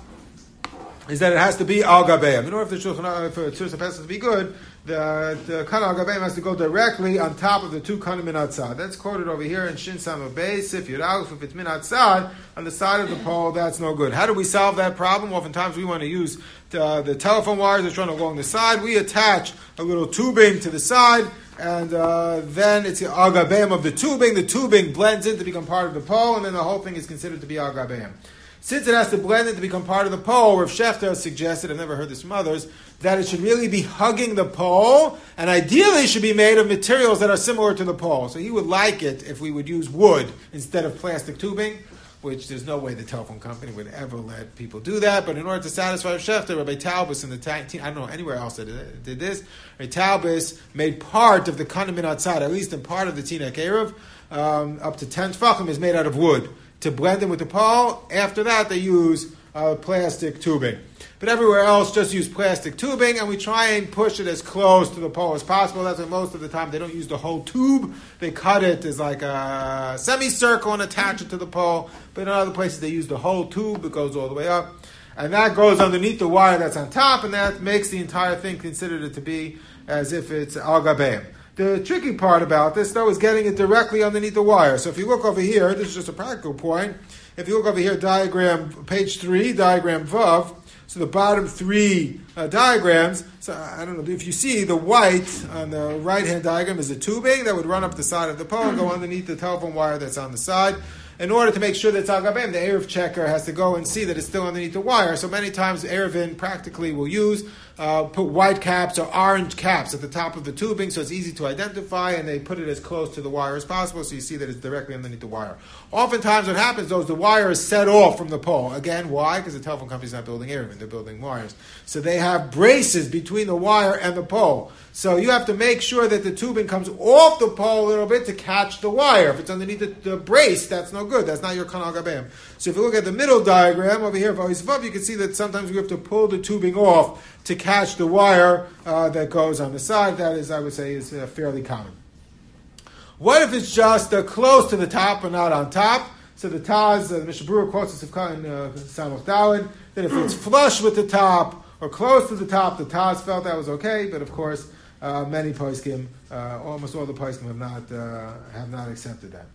is that it has to be al gabeim. In order for the Shulchan Aruch, for Tzuras HaPesach to be good, the, the kana al gabeim has to go directly on top of the two kanim min atzad. That's quoted over here in Shin Sameh Beis. If you're out, if it's min atzad on the side of the pole, that's no good. How do we solve that problem? Oftentimes we want to use the, the telephone wires that run along the side. We attach a little tubing to the side, and uh, then it's the al gabeim of the tubing. The tubing blends in to become part of the pole, and then the whole thing is considered to be al gabeim. Since it has to blend in to become part of the pole, Rav Shechter suggested, I've never heard this from others, that it should really be hugging the pole, and ideally should be made of materials that are similar to the pole. So he would like it if we would use wood instead of plastic tubing, which there's no way the telephone company would ever let people do that. But in order to satisfy Rav Shechter, Rabbi Taubes in the ta- I don't know anywhere else that did this, Rabbi Taubes made part of the kanim min atzad, at least in part of the Tinei Eruv, um, up to ten tefachim is made out of wood to blend in with the pole. After that, they use uh, plastic tubing. But everywhere else, just use plastic tubing, and we try and push it as close to the pole as possible. That's why most of the time they don't use the whole tube. They cut it as like a semicircle and attach it to the pole. But in other places, they use the whole tube. It goes all the way up. And that goes underneath the wire that's on top, and that makes the entire thing considered it to be as if it's al gabeim. The tricky part about this, though, is getting it directly underneath the wire. So if you look over here, this is just a practical point. If you look over here, diagram, page three, diagram Vav, so the bottom three uh, diagrams, so I don't know, if you see the white on the right-hand diagram is the tubing that would run up the side of the pole and go underneath the telephone wire that's on the side. In order to make sure that it's al gabeim, the Erev checker has to go and see that it's still underneath the wire. So many times Erevin practically will use, uh, put white caps or orange caps at the top of the tubing so it's easy to identify, and they put it as close to the wire as possible so you see that it's directly underneath the wire. Oftentimes what happens though is the wire is set off from the pole. Again, why? Because the telephone company's not building Erevin, they're building wires. So they have braces between the wire and the pole. So you have to make sure that the tubing comes off the pole a little bit to catch the wire. If it's underneath the, the brace, that's no good. That's not your kan al gabeim. So if you look at the middle diagram over here of Ois Vav, you can see that sometimes we have to pull the tubing off to catch the wire uh, that goes on the side. That is, I would say, is uh, fairly common. What if it's just uh, close to the top but not on top? So the Taz, uh, the Mishnah Berurah quotes this of in uh, Samach Daled, that if it's flush with the top or close to the top, the Taz felt that was okay, but of course, Uh, many poskim, uh, almost all the poskim have not uh, have not accepted that.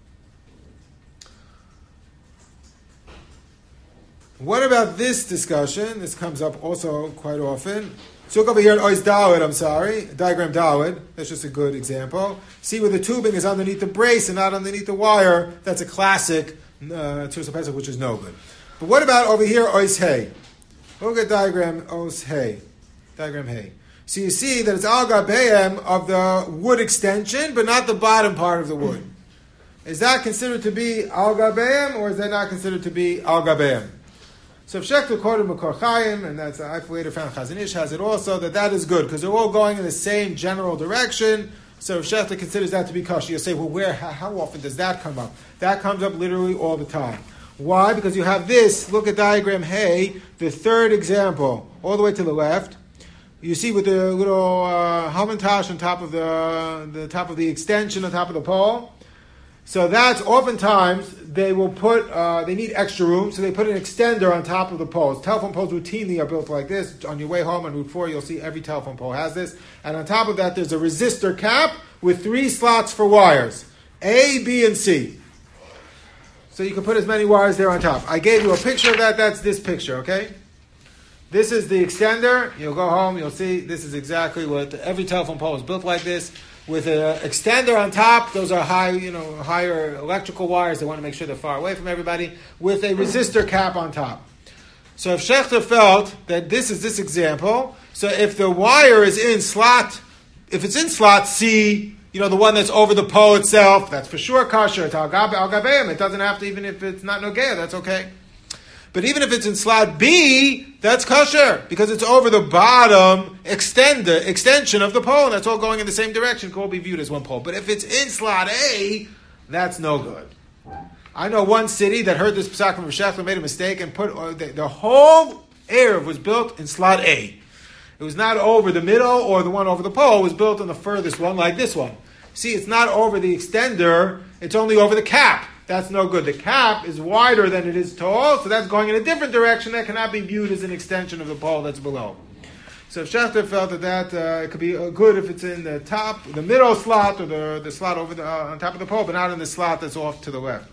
What about this discussion? This comes up also quite often. So look over here at Ois Daled, I'm sorry, diagram Daled. That's just a good example. See where the tubing is underneath the brace and not underneath the wire. That's a classic uh, Tzurus HaPesach, which is no good. But what about over here, Ois Hey? Look at diagram Ois Hey. Diagram Hey. So you see that it's al gabeim of the wood extension, but not the bottom part of the wood. Is that considered to be al gabeim, or is that not considered to be al gabeim? So if Shechtel quoted Makor Chaim, and that's I've later found Chazon Ish has it also, that that is good because they're all going in the same general direction. So if Shechtel considers that to be kosher, you'll say, well, where? How, how often does that come up? That comes up literally all the time. Why? Because you have this. Look at diagram Hey, the third example, all the way to the left. You see with the little uh, hamantash on top of the the top of the extension on top of the pole. So that's oftentimes they will put uh, they need extra room, so they put an extender on top of the poles. Telephone poles routinely are built like this. On your way home on Route four, you'll see every telephone pole has this. And on top of that, there's a resistor cap with three slots for wires, A, B, and C. So you can put as many wires there on top. I gave you a picture of that. That's this picture, okay? This is the extender. You'll go home, you'll see this is exactly what every telephone pole is built like this. With an extender on top, those are high, you know, higher electrical wires. They want to make sure they're far away from everybody. With a resistor cap on top. So if Shechter felt that this is this example, so if the wire is in slot, if it's in slot C, you know, the one that's over the pole itself, that's for sure kosher. It's al gabeim. It doesn't have to, even if it's not nogea, that's okay. But even if it's in slot B, that's kosher, because it's over the bottom extend, extension of the pole, and that's all going in the same direction, can all be viewed as one pole. But if it's in slot A, that's no good. I know one city that heard this Pesach from Shechter, made a mistake, and put uh, the, the whole Erev was built in slot A. It was not over the middle or the one over the pole, it was built on the furthest one, like this one. See, it's not over the extender, it's only over the cap. That's no good. The cap is wider than it is tall, so that's going in a different direction. That cannot be viewed as an extension of the pole that's below. So if Shechter felt that that uh, it could be uh, good if it's in the top, the middle slot, or the, the slot over the, uh, on top of the pole, but not in the slot that's off to the left.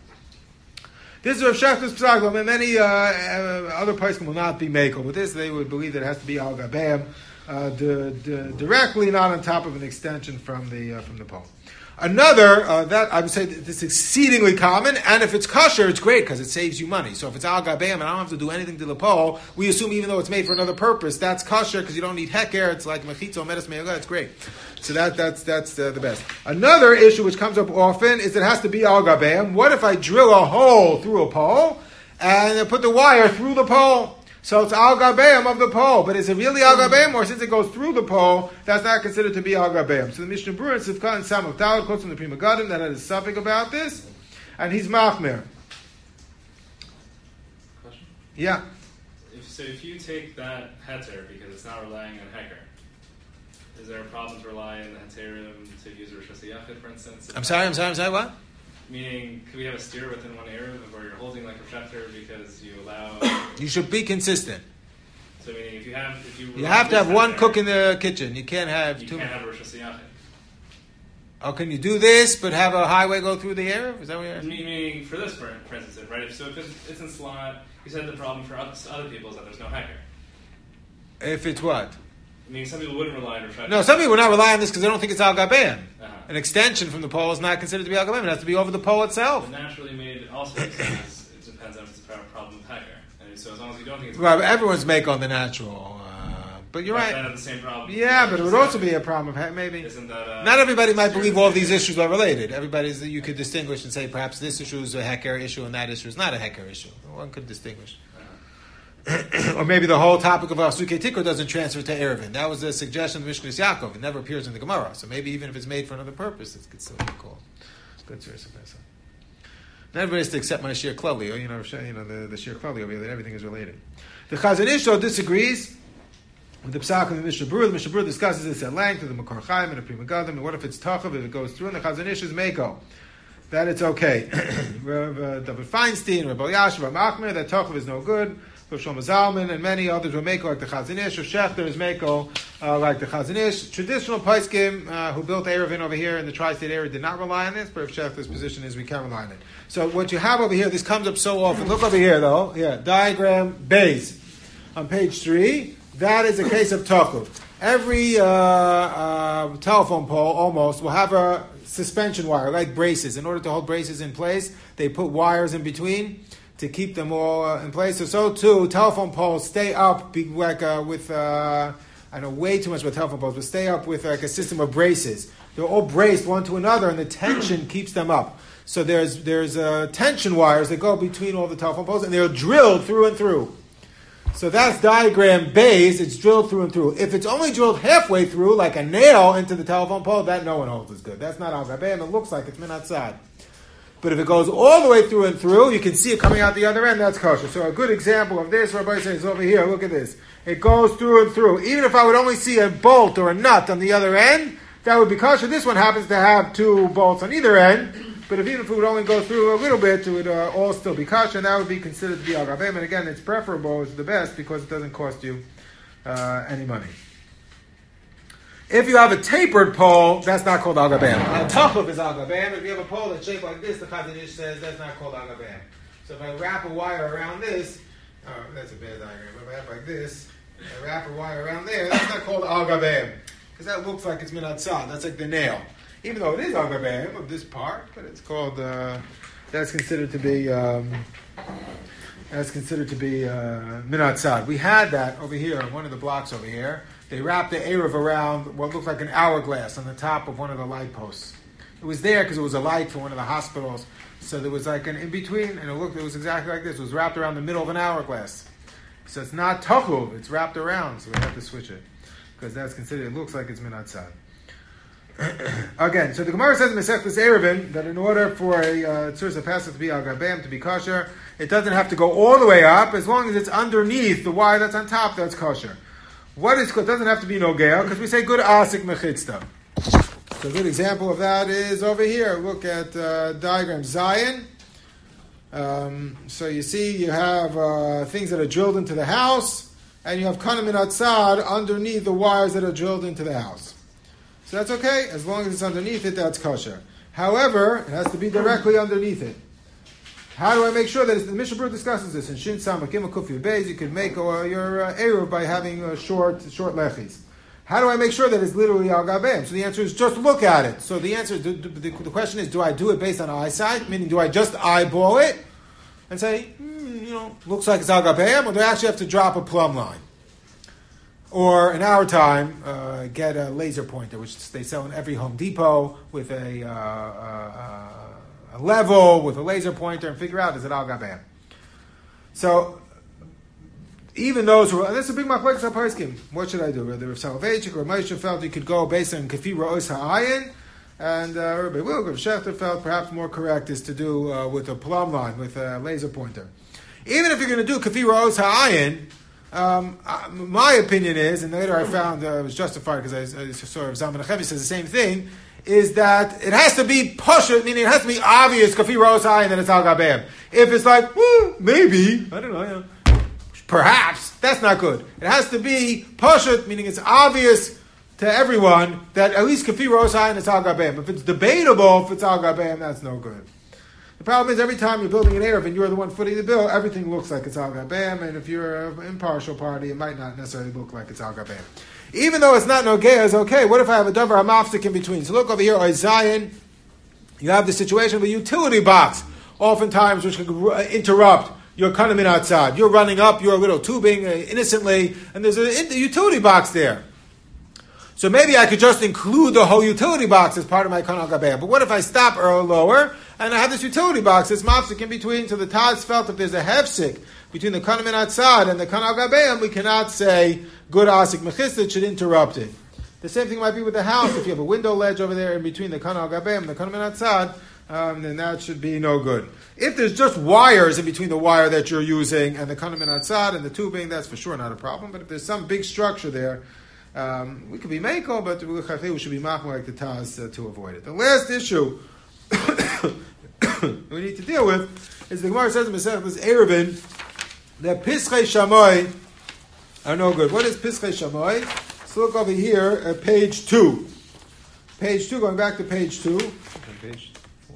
This is Rav Shechter's Pesach, and many uh, uh, other poskim will not be makel with this. They would believe that it has to be al gabeim, uh, d- d- directly, not on top of an extension from the uh, from the pole. Another, uh, that I would say that this is exceedingly common, and if it's kosher, it's great because it saves you money. So if it's al gabeim and I don't have to do anything to the pole, we assume even though it's made for another purpose, that's kosher because you don't need heker. It's like mechitzo, medes me'olah, it's great. So that, that's that's uh, the best. Another issue which comes up often is it has to be al gabeim. What if I drill a hole through a pole and I put the wire through the pole? So it's al gabeim of the pole, but is it really al gabeim, or since it goes through the pole, that's not considered to be al gabeim? So the Mishnah Berurah and Sivka and Samach Daled quotes from the Pri Megadim that had a suffix about this, and he's machmer. Question? Uh, Yeah. if, so if you take that heter because it's not relying on heker, is there a problem to rely on the heterim to use Rosh Hashanah, for instance? I'm sorry, I'm sorry, I'm sorry, what? Meaning, could we have a steer within one area where you're holding like a shechter because you allow... You should be consistent. So meaning, if you have... If you, You have to have one cook in the kitchen. You can't have you two. can't have Rosh Hashanah. Oh, can you do this, but have a highway go through the area? Is that what you're asking? Meaning, for this, for, for instance, right? If, so if it's, it's in slot, you said the problem for other, other people is that there's no hecker. If it's what? I mean, some people wouldn't rely on Rosh Hashanah. No, some people would not rely on this because they don't think it's Al Gabeim. Uh-huh. An extension from the pole is not considered to be Al Gabeim. It has to be over the pole itself. The naturally made also says it depends on if it's a problem with hecker. And so as long as you don't think it's... Well, everyone's make on the natural. Uh, but you're But right. then have the same problem. Yeah, but it would also be a a problem of he- maybe. Isn't that... Uh, Not everybody might believe all of these issues are related. Everybody's you could distinguish and say perhaps this issue is a hecker issue and that issue is not a hecker issue. One could distinguish. Or maybe the whole topic of Asuke Tikkur doesn't transfer to Erevin. That was a suggestion of Mishkas Yaakov. It never appears in the Gemara. So maybe even if it's made for another purpose, it could still be called. Good source of Pesach. Not everybody has to accept my Shir Klali, or, you know, you know the, the Shir Klali over here, that everything is related. The Chazon Ish disagrees with the Pesach and the Mishnah Berurah. The Mishnah Berurah discusses this at length with the Makor Chaim and the Pri Megadim. And what if it's Tachav, if it goes through, and the Chazon Ish is Meiko? That it's okay. Rav uh, David Feinstein, Rav Elyashiv, Rav Machmer, that Tachav is no good. Rav Shlomo Zalman and many others were Meiko like the Chazon Ish. Rav Shechter is Meiko uh, like the Chazon Ish. Traditional Paiskim uh, who built Erevin over here in the tri-state area did not rely on this, but Rav Shechter's position is we can rely on it. So what you have over here, this comes up so often. Look over here though. Yeah, diagram Bays on page three. That is a case of Tachav. Every uh, uh, telephone pole almost will have a suspension wire, like braces. In order to hold braces in place, they put wires in between to keep them all uh, in place. So, so too, telephone poles stay up be, like uh, with, uh, I know way too much about telephone poles, but stay up with like a system of braces. They're all braced one to another, and the tension keeps them up. So there's there's uh, tension wires that go between all the telephone poles, and they're drilled through and through. So that's diagram base. It's drilled through and through. If it's only drilled halfway through, like a nail into the telephone pole, that no one holds as good. That's not al gabeim. It looks like it's min atzad. But if it goes all the way through and through, you can see it coming out the other end. That's kosher. So a good example of this, Rabbi says, is over here. Look at this. It goes through and through. Even if I would only see a bolt or a nut on the other end, that would be kosher. This one happens to have two bolts on either end. But if even if it would only go through a little bit, it would uh, all still be kosher, and that would be considered to be al gabeim. And again, it's preferable, it's the best, because it doesn't cost you uh, any money. If you have a tapered pole, that's not called al gabeim. Now, tachav is al gabeim. If you have a pole that's shaped like this, the Chazon Ish says that's not called al gabeim. So if I wrap a wire around this, oh, that's a bad diagram. If I have like this, I wrap a wire around there, that's not called al gabeim, because that looks like it's min atzad. That's like the nail. Even though it is al gabeim of this part, but it's called, uh, that's considered to be, um, that's considered to be uh, min atzad. We had that over here on one of the blocks over here. They wrapped the Erev around what looked like an hourglass on the top of one of the light posts. It was there because it was a light for one of the hospitals. So there was like an in-between, and it looked, it was exactly like this. It was wrapped around the middle of an hourglass. So it's not tachuv, it's wrapped around, so we have to switch it. Because that's considered, it looks like it's min atzad. Again, so the Gemara says in Masechtas Erevin that in order for a tzuras uh, Pesach to be al gabeim, to be kosher, it doesn't have to go all the way up. As long as it's underneath the wire that's on top, that's kosher. What is it doesn't have to be nogea, because we say good asik mechitzta. So a good example of that is over here. Look at uh, diagram Zion. Um, so you see you have uh, things that are drilled into the house, and you have kana min atzad underneath the wires that are drilled into the house. So that's okay, as long as it's underneath it, that's kosher. However, it has to be directly underneath it. How do I make sure that it's, the Mishnah Berurah discusses this in Shin Samach Gimel Kuf Yud Beis? You can make uh, your uh, eruv by having uh, short short lechis. How do I make sure that it's literally al gabeim? So the answer is just look at it. So the answer, the, the, the question is, do I do it based on eyesight? Meaning, do I just eyeball it and say, mm, you know, looks like it's al gabeim, or do I actually have to drop a plumb line? Or in our time, uh, get a laser pointer, which they sell in every Home Depot, with a, uh, uh, a level, with a laser pointer, and figure out, is it al gabeim? So, even those who are, this is a big machlokes hapaiskim. What should I do? Whether Rav Soloveitchik or Moshe felt you could go based on kafi ra'os ha'ayin, and uh, Rabbi Wilk, Rav Shechter felt perhaps more correct is to do uh, with a plumb line, with a laser pointer. Even if you're going to do kafi ra'os ha'ayin, Um, uh, my opinion is, and later I found uh, it was justified because I, I saw Zalman Achevi says the same thing, is that it has to be pashut, meaning it has to be obvious, kafi rosai, and then it's al gabem. If it's like, well, maybe, I don't know, you know, perhaps, that's not good. It has to be pashut, meaning it's obvious to everyone that at least kafi rosai and it's al gabem. If it's debatable if it's al gabem, that's no good. The problem is every time you're building an Erev and you're the one footing the bill, everything looks like it's al gabem, and if you're an impartial party, it might not necessarily look like it's al gabem. Even though it's not nogea, it's okay. What if I have a davar hamafsik in between? So look over here, Zion. You have the situation of a utility box, oftentimes which can interrupt your kanamin outside. You're running up your little tubing uh, innocently, and there's a, a utility box there. So maybe I could just include the whole utility box as part of my kanal gabeh. But what if I stop or lower, and I have this utility box, this mafsik in between, so the Taz felt if there's a hefsik between the kanamin outside and the kanal gabeh, we cannot say good asik mechista, it should interrupt it. The same thing might be with the house. If you have a window ledge over there in between the kanal gabeh and the kanamin outside, um, then that should be no good. If there's just wires in between the wire that you're using and the kanamin outside and the tubing, that's for sure not a problem. But if there's some big structure there, Um, we could be Meiko, but we should be Machma like the Taz uh, to avoid it. The last issue we need to deal with is the Gemara says in Masechtas Eruvin that Pischei Shammai are no good. What is Pischei Shammai? Let's look over here at page two. Page two, going back to page two. Okay, page four.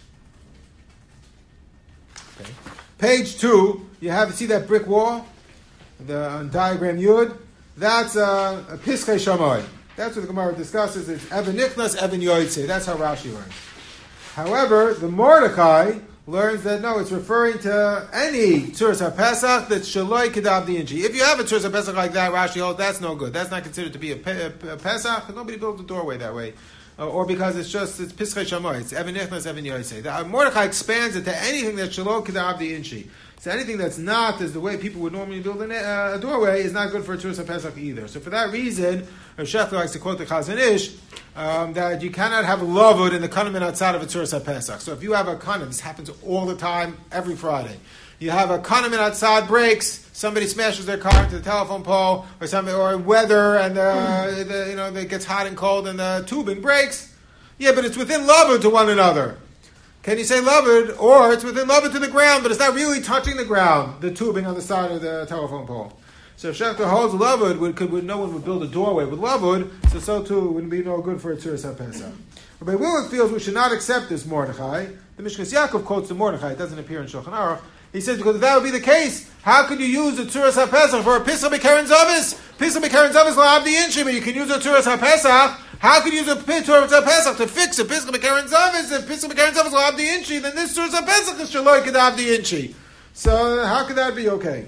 Okay. Page two, you have, see that brick wall? The on diagram Yud? That's uh, a Pischei Shammai. That's what the Gemara discusses. It's Even Nichnas, Even Yoytze. That's how Rashi learns. However, the Mordechai learns that no, it's referring to any Tzuras HaPesach that's Shaloi Kedav Di'inchi. If you have a Tzuras HaPesach like that, Rashi holds that's no good. That's not considered to be a, pe- a Pesach. Nobody built a doorway that way. Uh, or because it's just, it's Pischei Shammai. It's Even Nichnas, Even Yoytze. The uh, Mordechai expands it to anything that's Shaloi Kedav Di'inchi. So anything that's not as the way people would normally build a, uh, a doorway is not good for a Tzuras HaPesach either. So for that reason, Rav Shechter likes to quote the Chazon Ish, um, that you cannot have a lavud in the kanamin outside of a Tzuras HaPesach. So if you have a kanamin, this happens all the time, every Friday. You have a kanamin outside breaks, somebody smashes their car into the telephone pole, or something, or weather, and uh, the, you know, it gets hot and cold, and the tubing breaks. Yeah, but it's within lavud to one another. Can you say lavud, or it's within lavud to the ground, but it's not really touching the ground, the tubing on the side of the telephone pole. So if Shechter holds lavud, would, could, would, no one would build a doorway with lavud, so so too it wouldn't be no good for a Tzuras HaPesach. Rabbi Willis feels we should not accept this Mordechai. The Mishkas Yaakov quotes the Mordechai. It doesn't appear in Shulchan Aruch. He says, because if that would be the case, how could you use the Tzuras HaPesach for a Pisach B'Keren Zavis? Pisach B'Keren Zavis la'avdi inchi, but you can use a Tzuras HaPesach. How could you use a Tzuras HaPesach to fix a Pisach B'Keren Zavis? If Pisach B'Keren Zavis la'avdi inchi, then this Tzuras HaPesach is Shaloi Kedavdi inchi. So how could that be okay?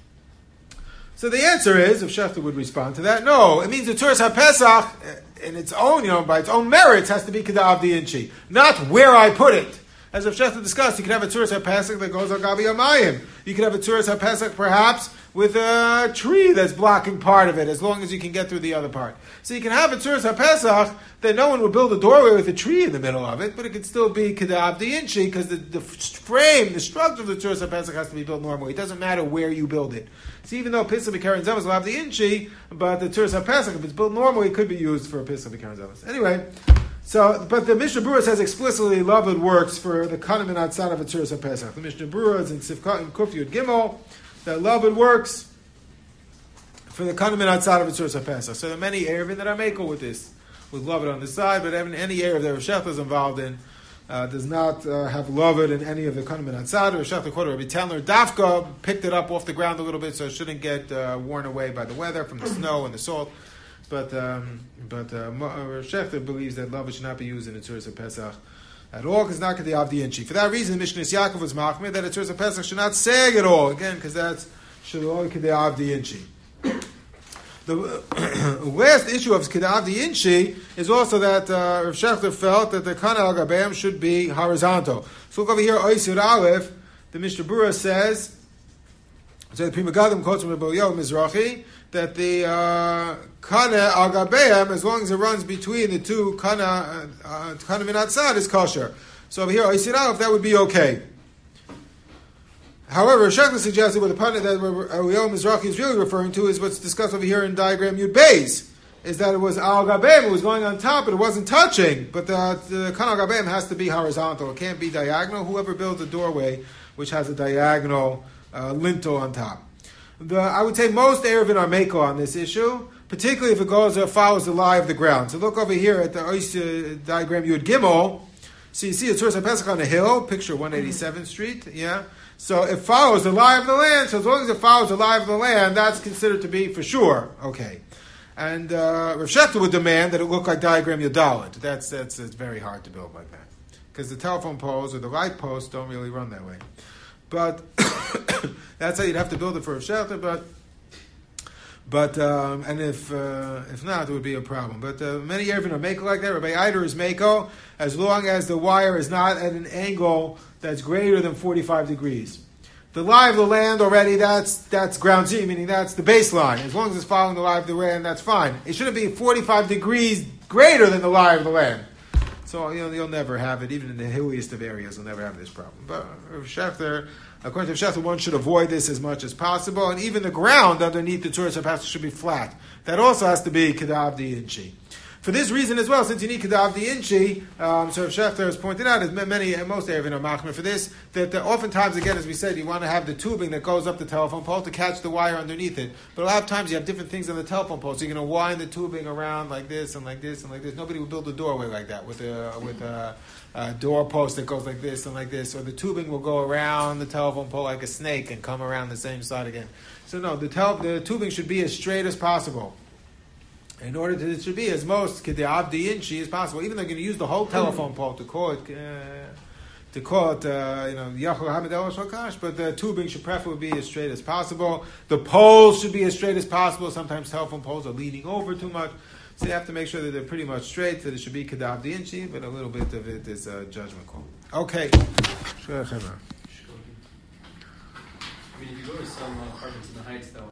So the answer is, if Shechter would respond to that, no, it means the Tzuras HaPesach, in its own, you know, by its own merits, has to be Kedavdi inchi, not where I put it. As if Shechter discussed, you could have a Tzuras HaPesach that goes on Gabi Amayim. You could have a Tzuras HaPesach, perhaps, with a tree that's blocking part of it, as long as you can get through the other part. So you can have a Tzuras HaPesach that no one would build a doorway with a tree in the middle of it, but it could still be Kedavdi inchi, because the, the frame, the structure of the Tzuras HaPesach has to be built normally. It doesn't matter where you build it. So even though Pisach B'Keren Zavis will have the inchi, but the Tzuras HaPesach, if it's built normally, it could be used for a Pisach B'Keren Zavis. Anyway, so, but the Mishnah Berurah says explicitly lavud works for the kanamin outside of a Tzuras HaPesach. The Mishnah Berurah is in Sifkat and Kuf Yud Gimel, that lavud works for the kanamin outside of a Tzuras HaPesach. So there are many Erevin that are makel with this, with lavud on the side, but any Erev that Rav Shechter is involved in uh, does not uh, have lavud in any of the kanamin outside. Rav Shechter quoted Rabbi Talner Dafka, picked it up off the ground a little bit so it shouldn't get uh, worn away by the weather from the snow and the salt. But um, but uh, Rav Shechter believes that lavud should not be used in the Tzuras HaPesach at all, because it's not the Avdi Inchi. For that reason, the Mishnas Yaakov was machmir that the Tzuras HaPesach should not sag at all, again, because that's Shaloi Kedei Avdi Inchi. The last issue of Kedei Avdi Inchi is also that uh, Rav Shechter felt that the Kana al Gabeim should be horizontal. So look over here, Oisir Aleph, the Mishnah Berurah says, so the Pri Megadim quotes from Rabbi Yoel Mizrahi, that the uh, Kana al Gabeim, as long as it runs between the two Kana uh, Kana min outside, is kosher. So over here, Oisir Aleph, that would be okay. However, Shechler suggested what the pundit that Eliyahu Mizrahi is really referring to is what's discussed over here in diagram Yud Beis, is that it was al gabeim, it was going on top, but it wasn't touching. But the, the kan al gabeim has to be horizontal; it can't be diagonal. Whoever builds a doorway which has a diagonal uh, lintel on top. The, I would say most Erevin are meko on this issue, particularly if it goes or follows the lie of the ground. So look over here at the uh, diagram Yud Gimel. So you see the Tzuras HaPesach on a hill, picture one eighty-seventh Street, yeah? So it follows the lie of the land, so as long as it follows the lie of the land, that's considered to be for sure, okay. And uh, Rav Shechter would demand that it look like diagram Yudalit. That's, that's, it's very hard to build like that. Because the telephone poles or the light posts don't really run that way. But that's how you'd have to build it for Rav Shechter, but... But um, and if uh, if not, it would be a problem. But uh, many Erevin are meko like that. Rabbi Eider is meko as long as the wire is not at an angle that's greater than forty-five degrees. The lie of the land already, that's that's ground Z, meaning that's the baseline. As long as it's following the lie of the land, that's fine. It shouldn't be forty-five degrees greater than the lie of the land. So you know, you'll never have it, even in the hilliest of areas, you'll never have this problem. But Rav Shechter, according to Rav Shechter, one should avoid this as much as possible, and even the ground underneath the Tzuras HaPesach should be flat. That also has to be Kedav Di'inchi. For this reason as well, since you need Kedav Di'inchi, um, so Rav Shechter has pointed out, as many, most Erevin are machmer for this, that uh, oftentimes, again, as we said, you want to have the tubing that goes up the telephone pole to catch the wire underneath it. But a lot of times you have different things on the telephone pole, so you're going to wind the tubing around like this and like this and like this. Nobody would build a doorway like that with a with a, a door post that goes like this and like this, or the tubing will go around the telephone pole like a snake and come around the same side again. So no, the, tel- the tubing should be as straight as possible. In order to, it should be as most kedav di'inchi as possible. Even though they're going to use the whole telephone pole to call it, uh, to call it, uh, you know, Yachol Hamid El Shokash, but the tubing should preferably be as straight as possible. The poles should be as straight as possible. Sometimes telephone poles are leaning over too much, so you have to make sure that they're pretty much straight. That it should be kedav di'inchi, but a little bit of it is a judgment call. Okay. I mean, if you go to some uh, apartments in the Heights, though.